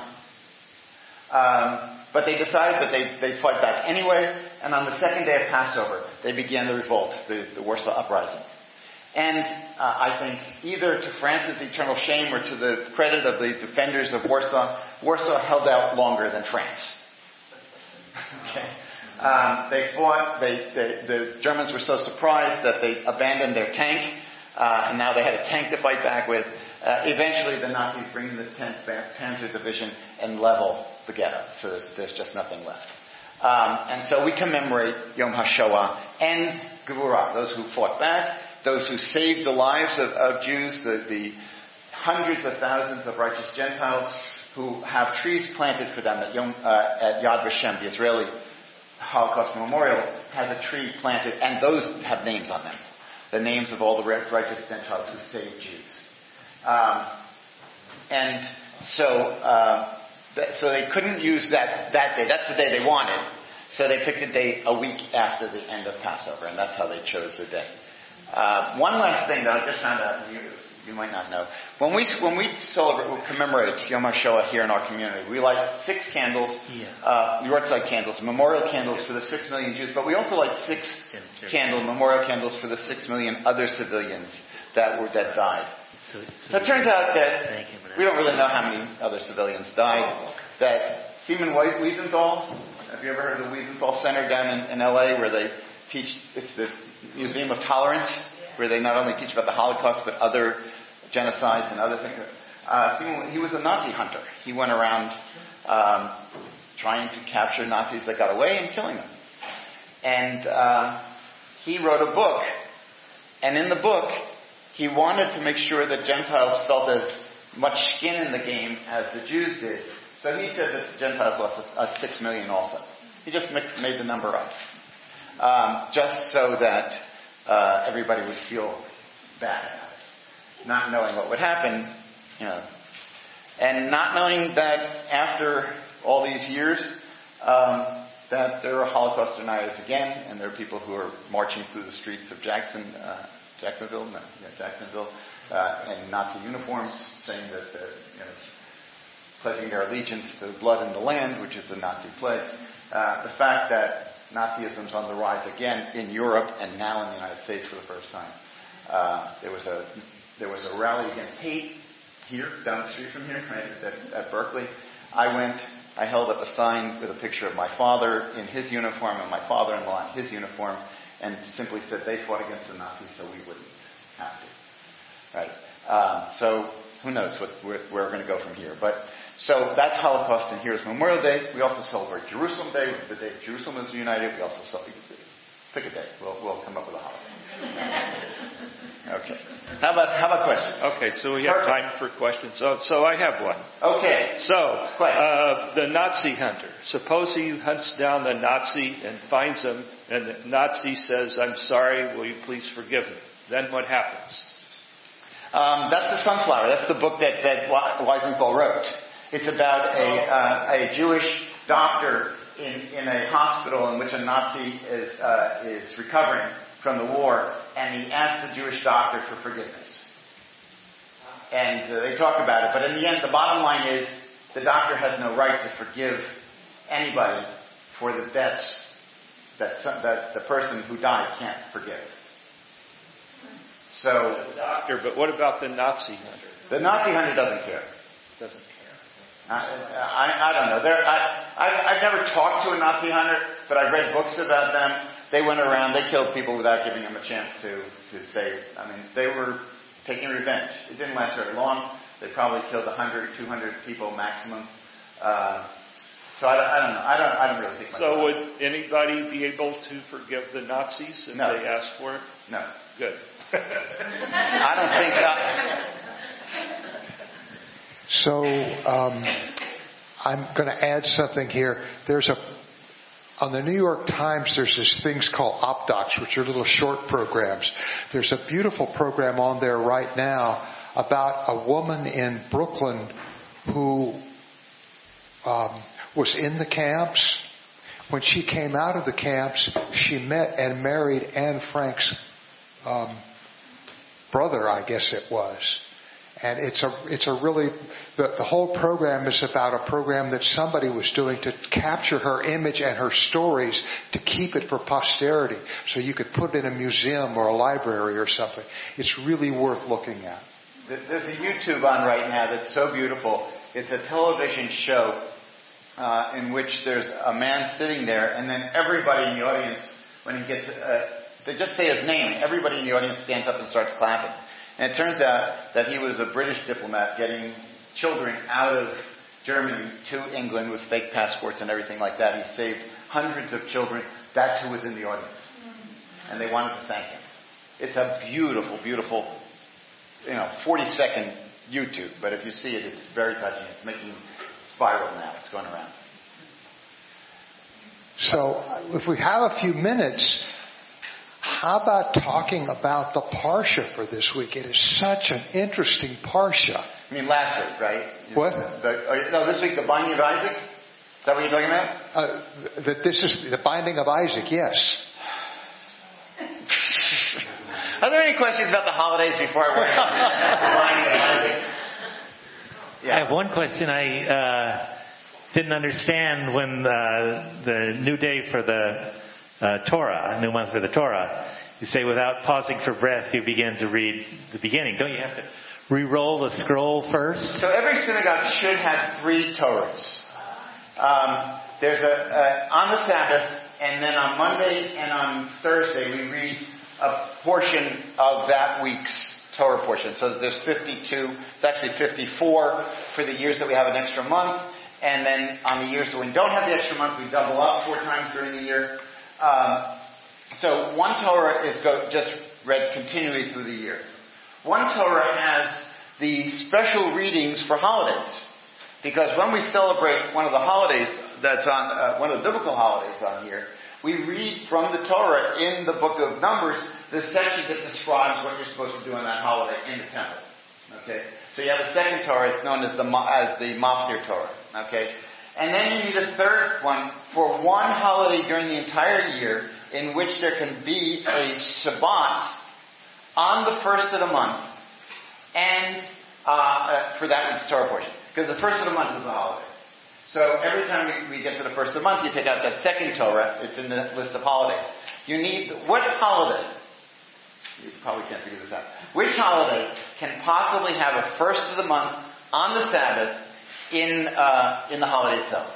Um, but they decided that they, they'd fight back anyway, and on the second day of Passover, they began the revolt, the, the Warsaw Uprising. And uh, I think either to France's eternal shame or to the credit of the defenders of Warsaw, Warsaw held out longer than France. Okay. Um, they fought, they, they, the Germans were so surprised that they abandoned their tank, uh, and now they had a tank to fight back with. Uh, eventually the Nazis bring in the tenth Panzer Division and level the ghetto, so there's, there's just nothing left. Um, and so we commemorate Yom HaShoah and Gevurah, those who fought back, those who saved the lives of, of Jews, the, the hundreds of thousands of righteous Gentiles who have trees planted for them at, Yom, uh, at Yad Vashem, the Israeli Holocaust Memorial, has a tree planted, and those have names on them. The names of all the righteous Gentiles who saved Jews. Um, and so, uh, th- so they couldn't use that, that day. That's the day they wanted. So they picked a day a week after the end of Passover, and that's how they chose the day. Uh, one last thing that I just found out, you, you might not know. When we when we celebrate, we commemorate Yom HaShoah here in our community, we light six candles, yeah. uh, Yortzeit candles, memorial candles for the six million Jews, but we also light six candle memorial candles for the six million other civilians that were that died. So, so, so it turns out that we don't really know how many other civilians died. That Simon Wiesenthal, have you ever heard of the Wiesenthal Center down in, in L A where they teach, it's the Museum of Tolerance, where they not only teach about the Holocaust but other genocides and other things. Uh, Simon, he was a Nazi hunter. He went around um, trying to capture Nazis that got away and killing them. And uh, he wrote a book. And in the book, he wanted to make sure that Gentiles felt as much skin in the game as the Jews did. So he said that the Gentiles lost a, a six million also. He just made the number up. Um, just so that uh, everybody would feel bad about it. Not knowing what would happen, you know. And not knowing that after all these years, um, that there are Holocaust deniers again, and there are people who are marching through the streets of Jackson, uh, Jacksonville, no, yeah, Jacksonville, uh, in Nazi uniforms, saying that they're, you know, pledging their allegiance to blood and the land, which is the Nazi pledge. Uh, the fact that Nazism's on the rise again in Europe and now in the United States for the first time. Uh, there was a there was a rally against hate here, down the street from here, right, at, at Berkeley. I went, I held up a sign with a picture of my father in his uniform and my father-in-law in his uniform, and simply said they fought against the Nazis so we wouldn't have to. Right? Um, so who knows what, where, where we're going to go from here. But so that's Holocaust, and here's Memorial Day. We also celebrate Jerusalem Day, the day Jerusalem was united. We also celebrate, pick a day. We'll, we'll come up with a holiday. Okay. How about how about questions? Okay, so we have time for questions. So, so I have one. Okay. So, uh, the Nazi hunter. Suppose he hunts down the Nazi and finds him, and the Nazi says, "I'm sorry, will you please forgive me?" Then what happens? Um, that's the Sunflower. That's the book that, that Wiesenthal wrote. It's about a, uh, a Jewish doctor in, in a hospital in which a Nazi is, uh, is recovering from the war, and he asks the Jewish doctor for forgiveness. And uh, they talk about it, but in the end, the bottom line is the doctor has no right to forgive anybody for the debts that, some, that the person who died can't forgive. So, the doctor, but what about the Nazi hunter? The Nazi hunter doesn't care. Doesn't care. I, I, I don't know. There, I, I, I've never talked to a Nazi hunter, but I've read books about them. They went around, they killed people without giving them a chance to, to say, I mean, they were taking revenge. It didn't last very long. They probably killed one hundred, two hundred people maximum. Uh, so I, I don't know. I don't, I don't really think much So about would it. anybody be able to forgive the Nazis if No. they asked for it? No. Good. I don't think that. So um, I'm going to add something here. There's a on the New York Times, there's these things called OpDocs, which are little short programs. There's a beautiful program on there right now about a woman in Brooklyn who um, was in the camps. When she came out of the camps, she met and married Anne Frank's um, brother, I guess it was. And it's a it's a really the, the whole program is about a program that somebody was doing to capture her image and her stories to keep it for posterity, so you could put it in a museum or a library or something. It's really worth looking at. There's a YouTube on right now that's so beautiful. It's a television show uh, in which there's a man sitting there, and then everybody in the audience, when he gets, uh, they just say his name, and everybody in the audience stands up and starts clapping. And it turns out that he was a British diplomat getting children out of Germany to England with fake passports and everything like that. He saved hundreds of children. That's who was in the audience. And they wanted to thank him. It's a beautiful, beautiful, you know, forty second YouTube. But if you see it, it's very touching. It's making, it's viral now. It's going around. So if we have a few minutes, how about talking about the Parsha for this week? It is such an interesting Parsha. I mean, last week, right? What? The, no, this week, the binding of Isaac? Is that what you're talking about? Uh, that this is the binding of Isaac, yes. Are there any questions about the holidays before I work on the binding of Isaac? Yeah. I have one question I uh, didn't understand when uh, the new day for the Uh, Torah, a new month for the Torah. You say without pausing for breath, you begin to read the beginning. Don't you have to re-roll the scroll first? So every synagogue should have three Torahs. Um, there's a, a on the Sabbath, and then on Monday and on Thursday we read a portion of that week's Torah portion. So there's fifty-two. It's actually fifty-four for the years that we have an extra month, and then on the years that we don't have the extra month, we double up four times during the year. Um, so one Torah is go, just read continually through the year. One Torah has the special readings for holidays, because when we celebrate one of the holidays that's on uh, one of the biblical holidays on here, we read from the Torah in the book of Numbers the section that describes what you're supposed to do on that holiday in the temple. Okay, so you have a second Torah. It's known as the as the Maftir Torah. Okay. And then you need a third one for one holiday during the entire year in which there can be a Shabbat on the first of the month and uh, for that week's Torah portion. Because the first of the month is a holiday. So every time we, we get to the first of the month, you take out that second Torah. It's in the list of holidays. You need, what holiday? You probably can't figure this out. Which holiday can possibly have a first of the month on the Sabbath in uh, in the holiday itself?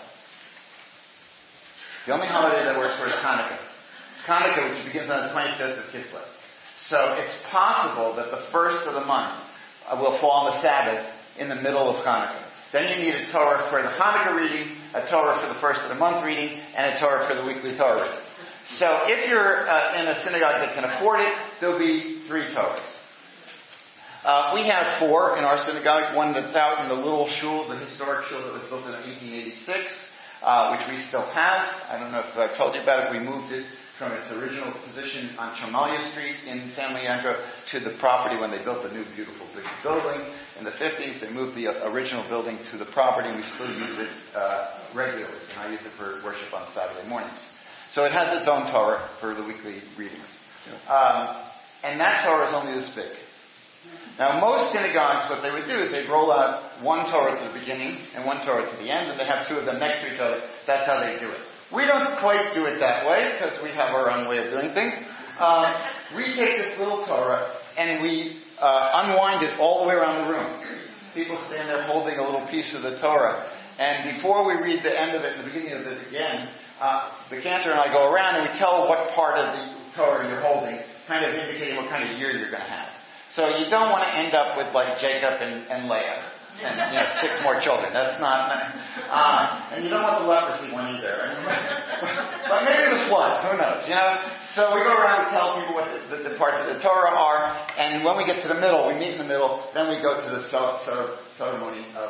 The only holiday that works for is Hanukkah. Hanukkah, which begins on the twenty-fifth of Kislev. So it's possible that the first of the month uh, will fall on the Sabbath in the middle of Hanukkah. Then you need a Torah for the Hanukkah reading, a Torah for the first of the month reading, and a Torah for the weekly Torah reading. So if you're uh, in a synagogue that can afford it, there'll be three Torahs. Uh, we have four in our synagogue, one that's out in the little shul, the historic shul that was built in eighteen eighty-six, uh, which we still have. I don't know if I told you about it. We moved it from its original position on Chamalia Street in San Leandro to the property when they built the new beautiful big building in the fifties. They moved the original building to the property, and we still use it uh, regularly. And I use it for worship on Saturday mornings. So it has its own Torah for the weekly readings. Um, and that Torah is only this big. Now, most synagogues, what they would do is they'd roll out one Torah to the beginning and one Torah to the end, and they have two of them next to each other. That's how they do it. We don't quite do it that way, because we have our own way of doing things. Um, we take this little Torah, and we uh, unwind it all the way around the room. People stand there holding a little piece of the Torah, and before we read the end of it and the beginning of it again, uh, the cantor and I go around, and we tell what part of the Torah you're holding, kind of indicating what kind of year you're going to have. So you don't want to end up with like Jacob and, and Leah and you know six more children. That's not. Uh, and you don't want the leprosy one either. But maybe the flood. Who knows? You know. So we go around and tell people what the, the, the parts of the Torah are, and when we get to the middle, we meet in the middle. Then we go to the ceremony of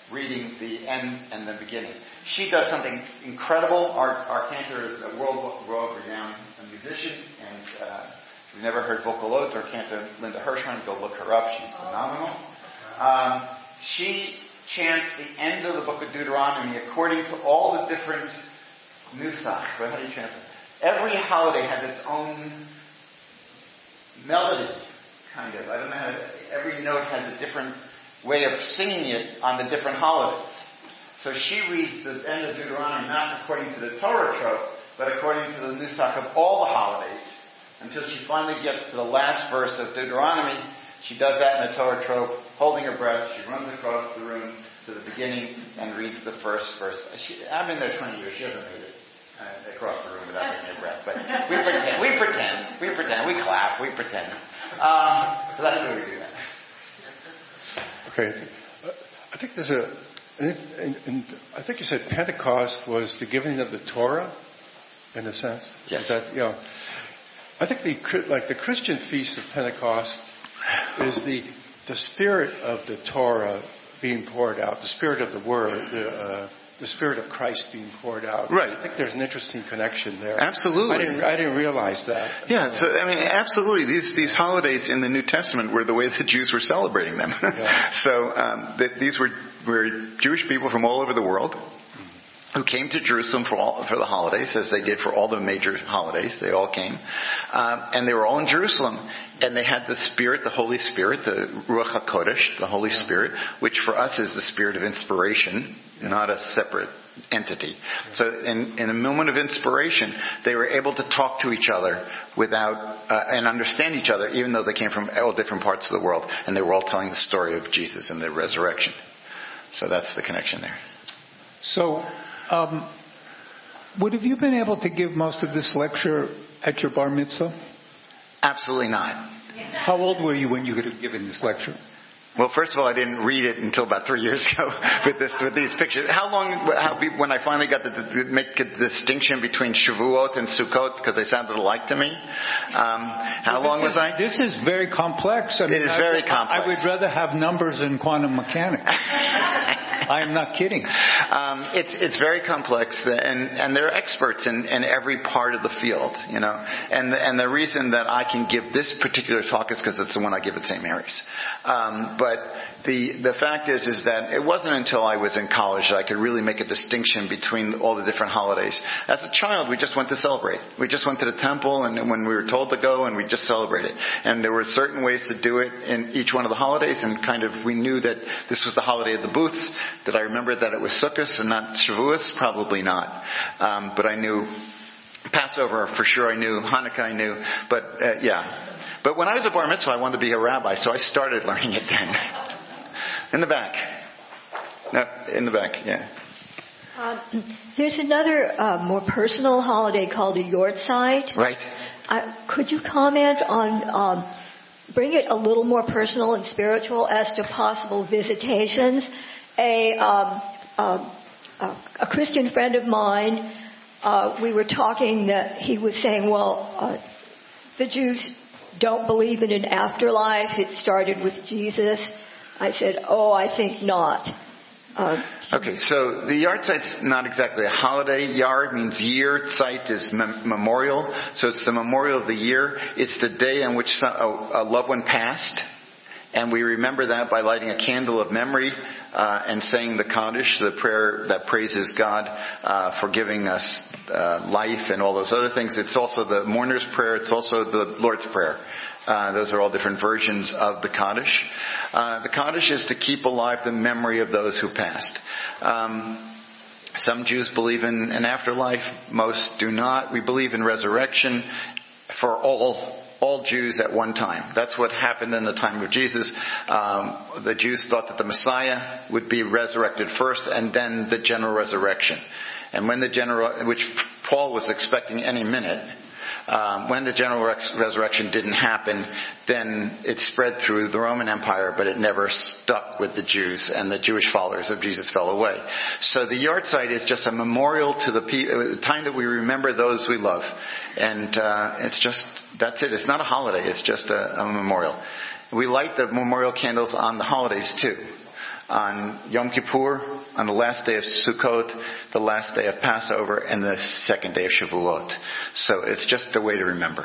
reading the end and the beginning. She does something incredible. Our, our cantor is a world, world renowned musician, and uh, if you've never heard Vocalote or cantor Linda Hirschhorn, go look her up. She's phenomenal. Um, she chants the end of the book of Deuteronomy according to all the different nusach. How do you chant it? Every holiday has its own melody, kind of. I don't know how to, every note has a different way of singing it on the different holidays. So she reads the end of Deuteronomy not according to the Torah trope, but according to the nusach of all the holidays, until she finally gets to the last verse of Deuteronomy. She does that in the Torah trope, holding her breath. She runs across the room to the beginning and reads the first verse. She, I've been there twenty years. She hasn't made it uh, across the room without taking her breath. But we pretend, we pretend, we pretend, we clap, we pretend. Um, so that's how we do that. Okay. I think there's a, and, and, and I think you said Pentecost was the giving of the Torah, in a sense. Yes. Is that, you know, I think the like the Christian feast of Pentecost is the the spirit of the Torah being poured out, the spirit of the Word, the uh, the spirit of Christ being poured out. Right. I think there's an interesting connection there. Absolutely. I didn't I didn't realize that. Yeah. So I mean, absolutely, these these holidays in the New Testament were the way the Jews were celebrating them. Yeah. So um, th- these were were Jewish people from all over the world who came to Jerusalem for all, for the holidays, as they did for all the major holidays. They all came. Um, and they were all in Jerusalem. And they had the Spirit, the Holy Spirit, the Ruach HaKodesh, the Holy yeah. Spirit, which for us is the spirit of inspiration, yeah. not a separate entity. Yeah. So in, in a moment of inspiration, they were able to talk to each other without, uh, and understand each other, even though they came from all different parts of the world. And they were all telling the story of Jesus and the resurrection. So that's the connection there. So, Um, would have you been able to give most of this lecture at your bar mitzvah? Absolutely not. How old were you when you could have given this lecture? Well, first of all, I didn't read it until about three years ago with this with these pictures. How long? How, when I finally got to, to make a distinction between Shavuot and Sukkot because they sounded alike to me. Um, how well, long was is, I? This is very complex. I mean, it is I, very complex. I would rather have numbers in quantum mechanics. I am not kidding. Um, it's it's very complex, and and they're experts in, in every part of the field, you know. And the, and the reason that I can give this particular talk is because it's the one I give at Saint Mary's. Um, but the the fact is is that it wasn't until I was in college that I could really make a distinction between all the different holidays. As a child, we just went to celebrate. We just went to the temple, and when we were told to go, and we just celebrated. And there were certain ways to do it in each one of the holidays, and kind of we knew that this was the holiday of the booths. Did I remember that it was Sukkot and not Shavuos? Probably not. Um, but I knew Passover for sure. I knew Hanukkah. I knew, but uh, yeah. But when I was a bar mitzvah, I wanted to be a rabbi, so I started learning it then. In the back. No, in the back, yeah. Uh, there's another uh, more personal holiday called a Yortzeit. Right. Uh, could you comment on, um, bring it a little more personal and spiritual as to possible visitations? A, um, uh, a Christian friend of mine, uh, we were talking that he was saying, well, uh, the Jews don't believe in an afterlife. It started with Jesus. I said, oh, I think not. Uh, okay, so the Yartzeit's not exactly a holiday. Yard means year. Zeit is mem- memorial. So it's the memorial of the year. It's the day on which some, a, a loved one passed. And we remember that by lighting a candle of memory uh, and saying the Kaddish, the prayer that praises God uh, for giving us uh, life and all those other things. It's also the mourner's prayer. It's also the Lord's Prayer. Uh, those are all different versions of the Kaddish. Uh, the Kaddish is to keep alive the memory of those who passed. Um, some Jews believe in an afterlife. Most do not. We believe in resurrection for all all Jews at one time. That's what happened in the time of Jesus. Um, the Jews thought that the Messiah would be resurrected first and then the general resurrection. And when the general, which Paul was expecting any minute, Um, when the general res- resurrection didn't happen, then it spread through the Roman Empire, but it never stuck with the Jews, and the Jewish followers of Jesus fell away. So the Yortzeit is just a memorial to the pe- time that we remember those we love. And uh, it's just, that's it. It's not a holiday. It's just a, a memorial. We light the memorial candles on the holidays, too. on Yom Kippur, on the last day of Sukkot, the last day of Passover, and the second day of Shavuot. So it's just a way to remember.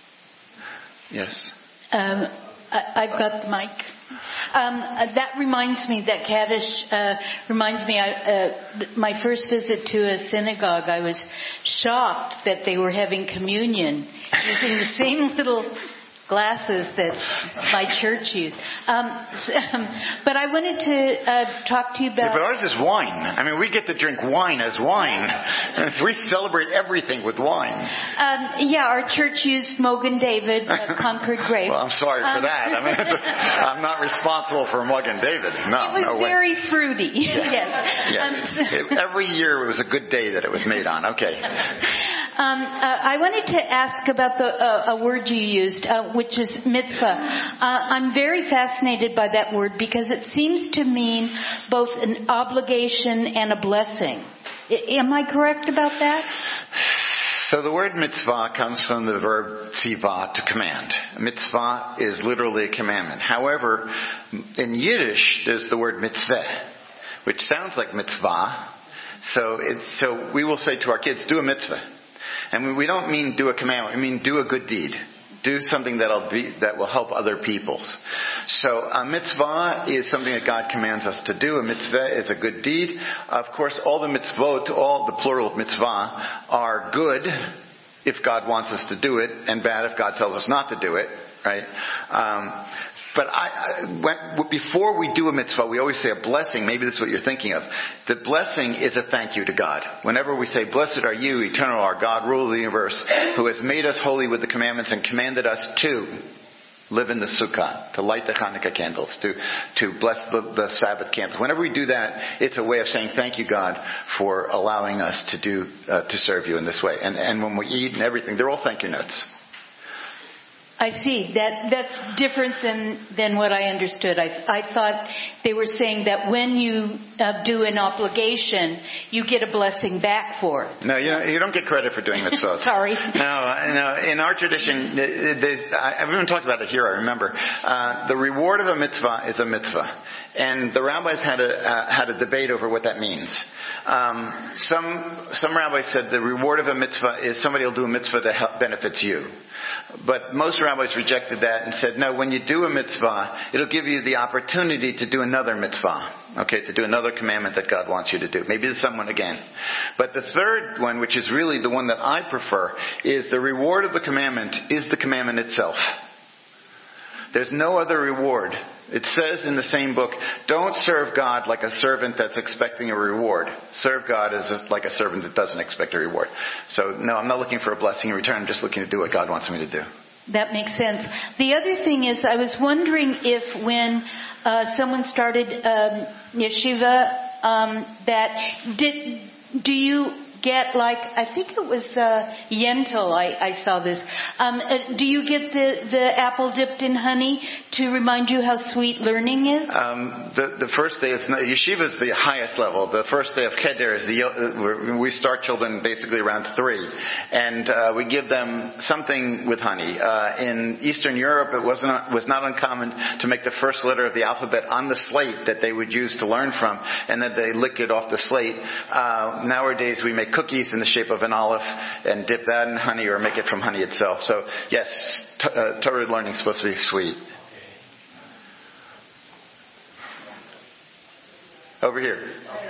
Yes? Um, I, I've got the mic. Um, uh, that reminds me, that Kaddish uh, reminds me, I, uh, my first visit to a synagogue, I was shocked that they were having communion using the same little glasses that my church used. Um, so, um, but I wanted to uh, talk to you about... Yeah, but ours is wine. I mean, we get to drink wine as wine. We celebrate everything with wine. Um, yeah, our church used Mogan David, uh, Concord Grape. Well, I'm sorry for um, that. I mean, I'm not responsible for Mogan David. No, It was no way. very fruity. Yeah. Yes. Yes. Um, so, Every year it was a good day that it was made on. Okay. Um, uh, I wanted to ask about the uh, a word you used, uh, which is mitzvah. Uh, I'm very fascinated by that word because it seems to mean both an obligation and a blessing. I, am I correct about that? So the word mitzvah comes from the verb tzivah, to command. Mitzvah is literally a commandment. However, in Yiddish, there's the word mitzveh, which sounds like mitzvah. So it's, so we will say to our kids, do a mitzvah. And we don't mean do a commandment. We mean do a good deed. Do something that'll be, that will help other people's. So a mitzvah is something that God commands us to do. A mitzvah is a good deed. Of course, all the mitzvot, all the plural of mitzvah, are good if God wants us to do it, and bad if God tells us not to do it. Right? Um, But I, I, when, before we do a mitzvah, we always say a blessing. Maybe this is what you're thinking of. The blessing is a thank you to God. Whenever we say, blessed are you, eternal our God, ruler of the universe, who has made us holy with the commandments and commanded us to live in the sukkah, to light the Hanukkah candles, to, to bless the, the Sabbath candles. Whenever we do that, it's a way of saying thank you, God, for allowing us to do, uh, to serve you in this way. And, and when we eat and everything, they're all thank you notes. I see. That that's different than, than what I understood. I, I thought they were saying that when you uh, do an obligation, you get a blessing back for it. No, you, know, you don't get credit for doing mitzvot. Sorry. No, no. In our tradition, the, the, I, I've even talked about it here, I remember. Uh, the reward of a mitzvah is a mitzvah. And the rabbis had a, uh, had a debate over what that means. Um, some, some rabbis said the reward of a mitzvah is somebody will do a mitzvah that help, benefits you. But most rabbis rejected that and said, no, when you do a mitzvah, it'll give you the opportunity to do another mitzvah. Okay, to do another commandment that God wants you to do. Maybe there's someone again. But the third one, which is really the one that I prefer, is the reward of the commandment is the commandment itself. There's no other reward. It says in the same book, don't serve God like a servant that's expecting a reward. Serve God as a, like a servant that doesn't expect a reward. So no, I'm not looking for a blessing in return. I'm just looking to do what God wants me to do. That makes sense. The other thing is, I was wondering if when uh, someone started um, yeshiva, um, that did do you get like, I think it was uh, Yentl, I, I saw this. Um, uh, do you get the, the apple dipped in honey to remind you how sweet learning is? Um, the, the first day, it's not, yeshiva is the highest level. The first day of Keder is the, uh, we start children basically around three. And uh, we give them something with honey. Uh, in Eastern Europe, it wasn't, was not uncommon to make the first letter of the alphabet on the slate that they would use to learn from, and then they lick it off the slate. Uh, nowadays, we make cookies in the shape of an olive and dip that in honey or make it from honey itself. So yes, t- uh, Torah learning is supposed to be sweet. Over here.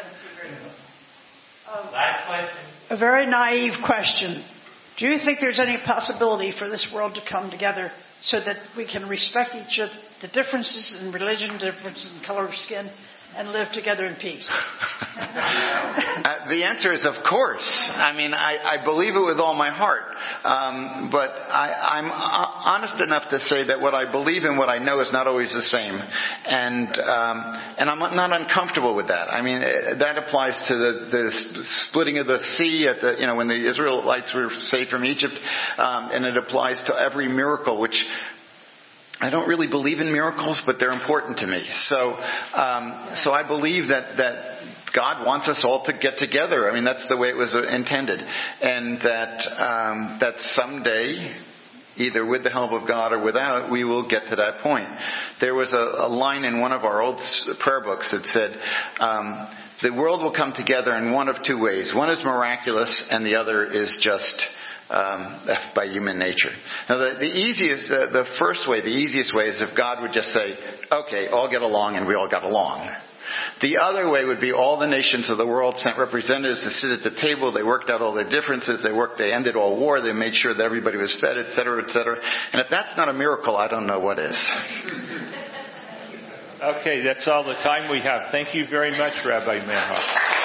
Last question. A very naive question. Do you think there's any possibility for this world to come together so that we can respect each other, the differences in religion, differences in color of skin, and live together in peace? uh, the answer is of course. I mean, I, I believe it with all my heart. Um, but I, I'm honest enough to say that what I believe and what I know is not always the same. And um, and I'm not uncomfortable with that. I mean, that applies to the, the splitting of the sea at the, you know, when the Israelites were saved from Egypt. Um, and it applies to every miracle, which I don't really believe in miracles, but they're important to me. So, um, so I believe that, that God wants us all to get together. I mean, that's the way it was intended. And that, um, that someday either with the help of God or without, we will get to that point. There was a, a line in one of our old prayer books that said, um, the world will come together in one of two ways. One is miraculous, and the other is just um, by human nature. Now, the, the easiest, uh, the first way, the easiest way is if God would just say, okay, all get along, and we all got along. The other way would be all the nations of the world sent representatives to sit at the table. They worked out all their differences. They worked. They ended all war. They made sure that everybody was fed, et cetera, et cetera. And if that's not a miracle, I don't know what is. Okay, that's all the time we have. Thank you very much, Rabbi Manhoff.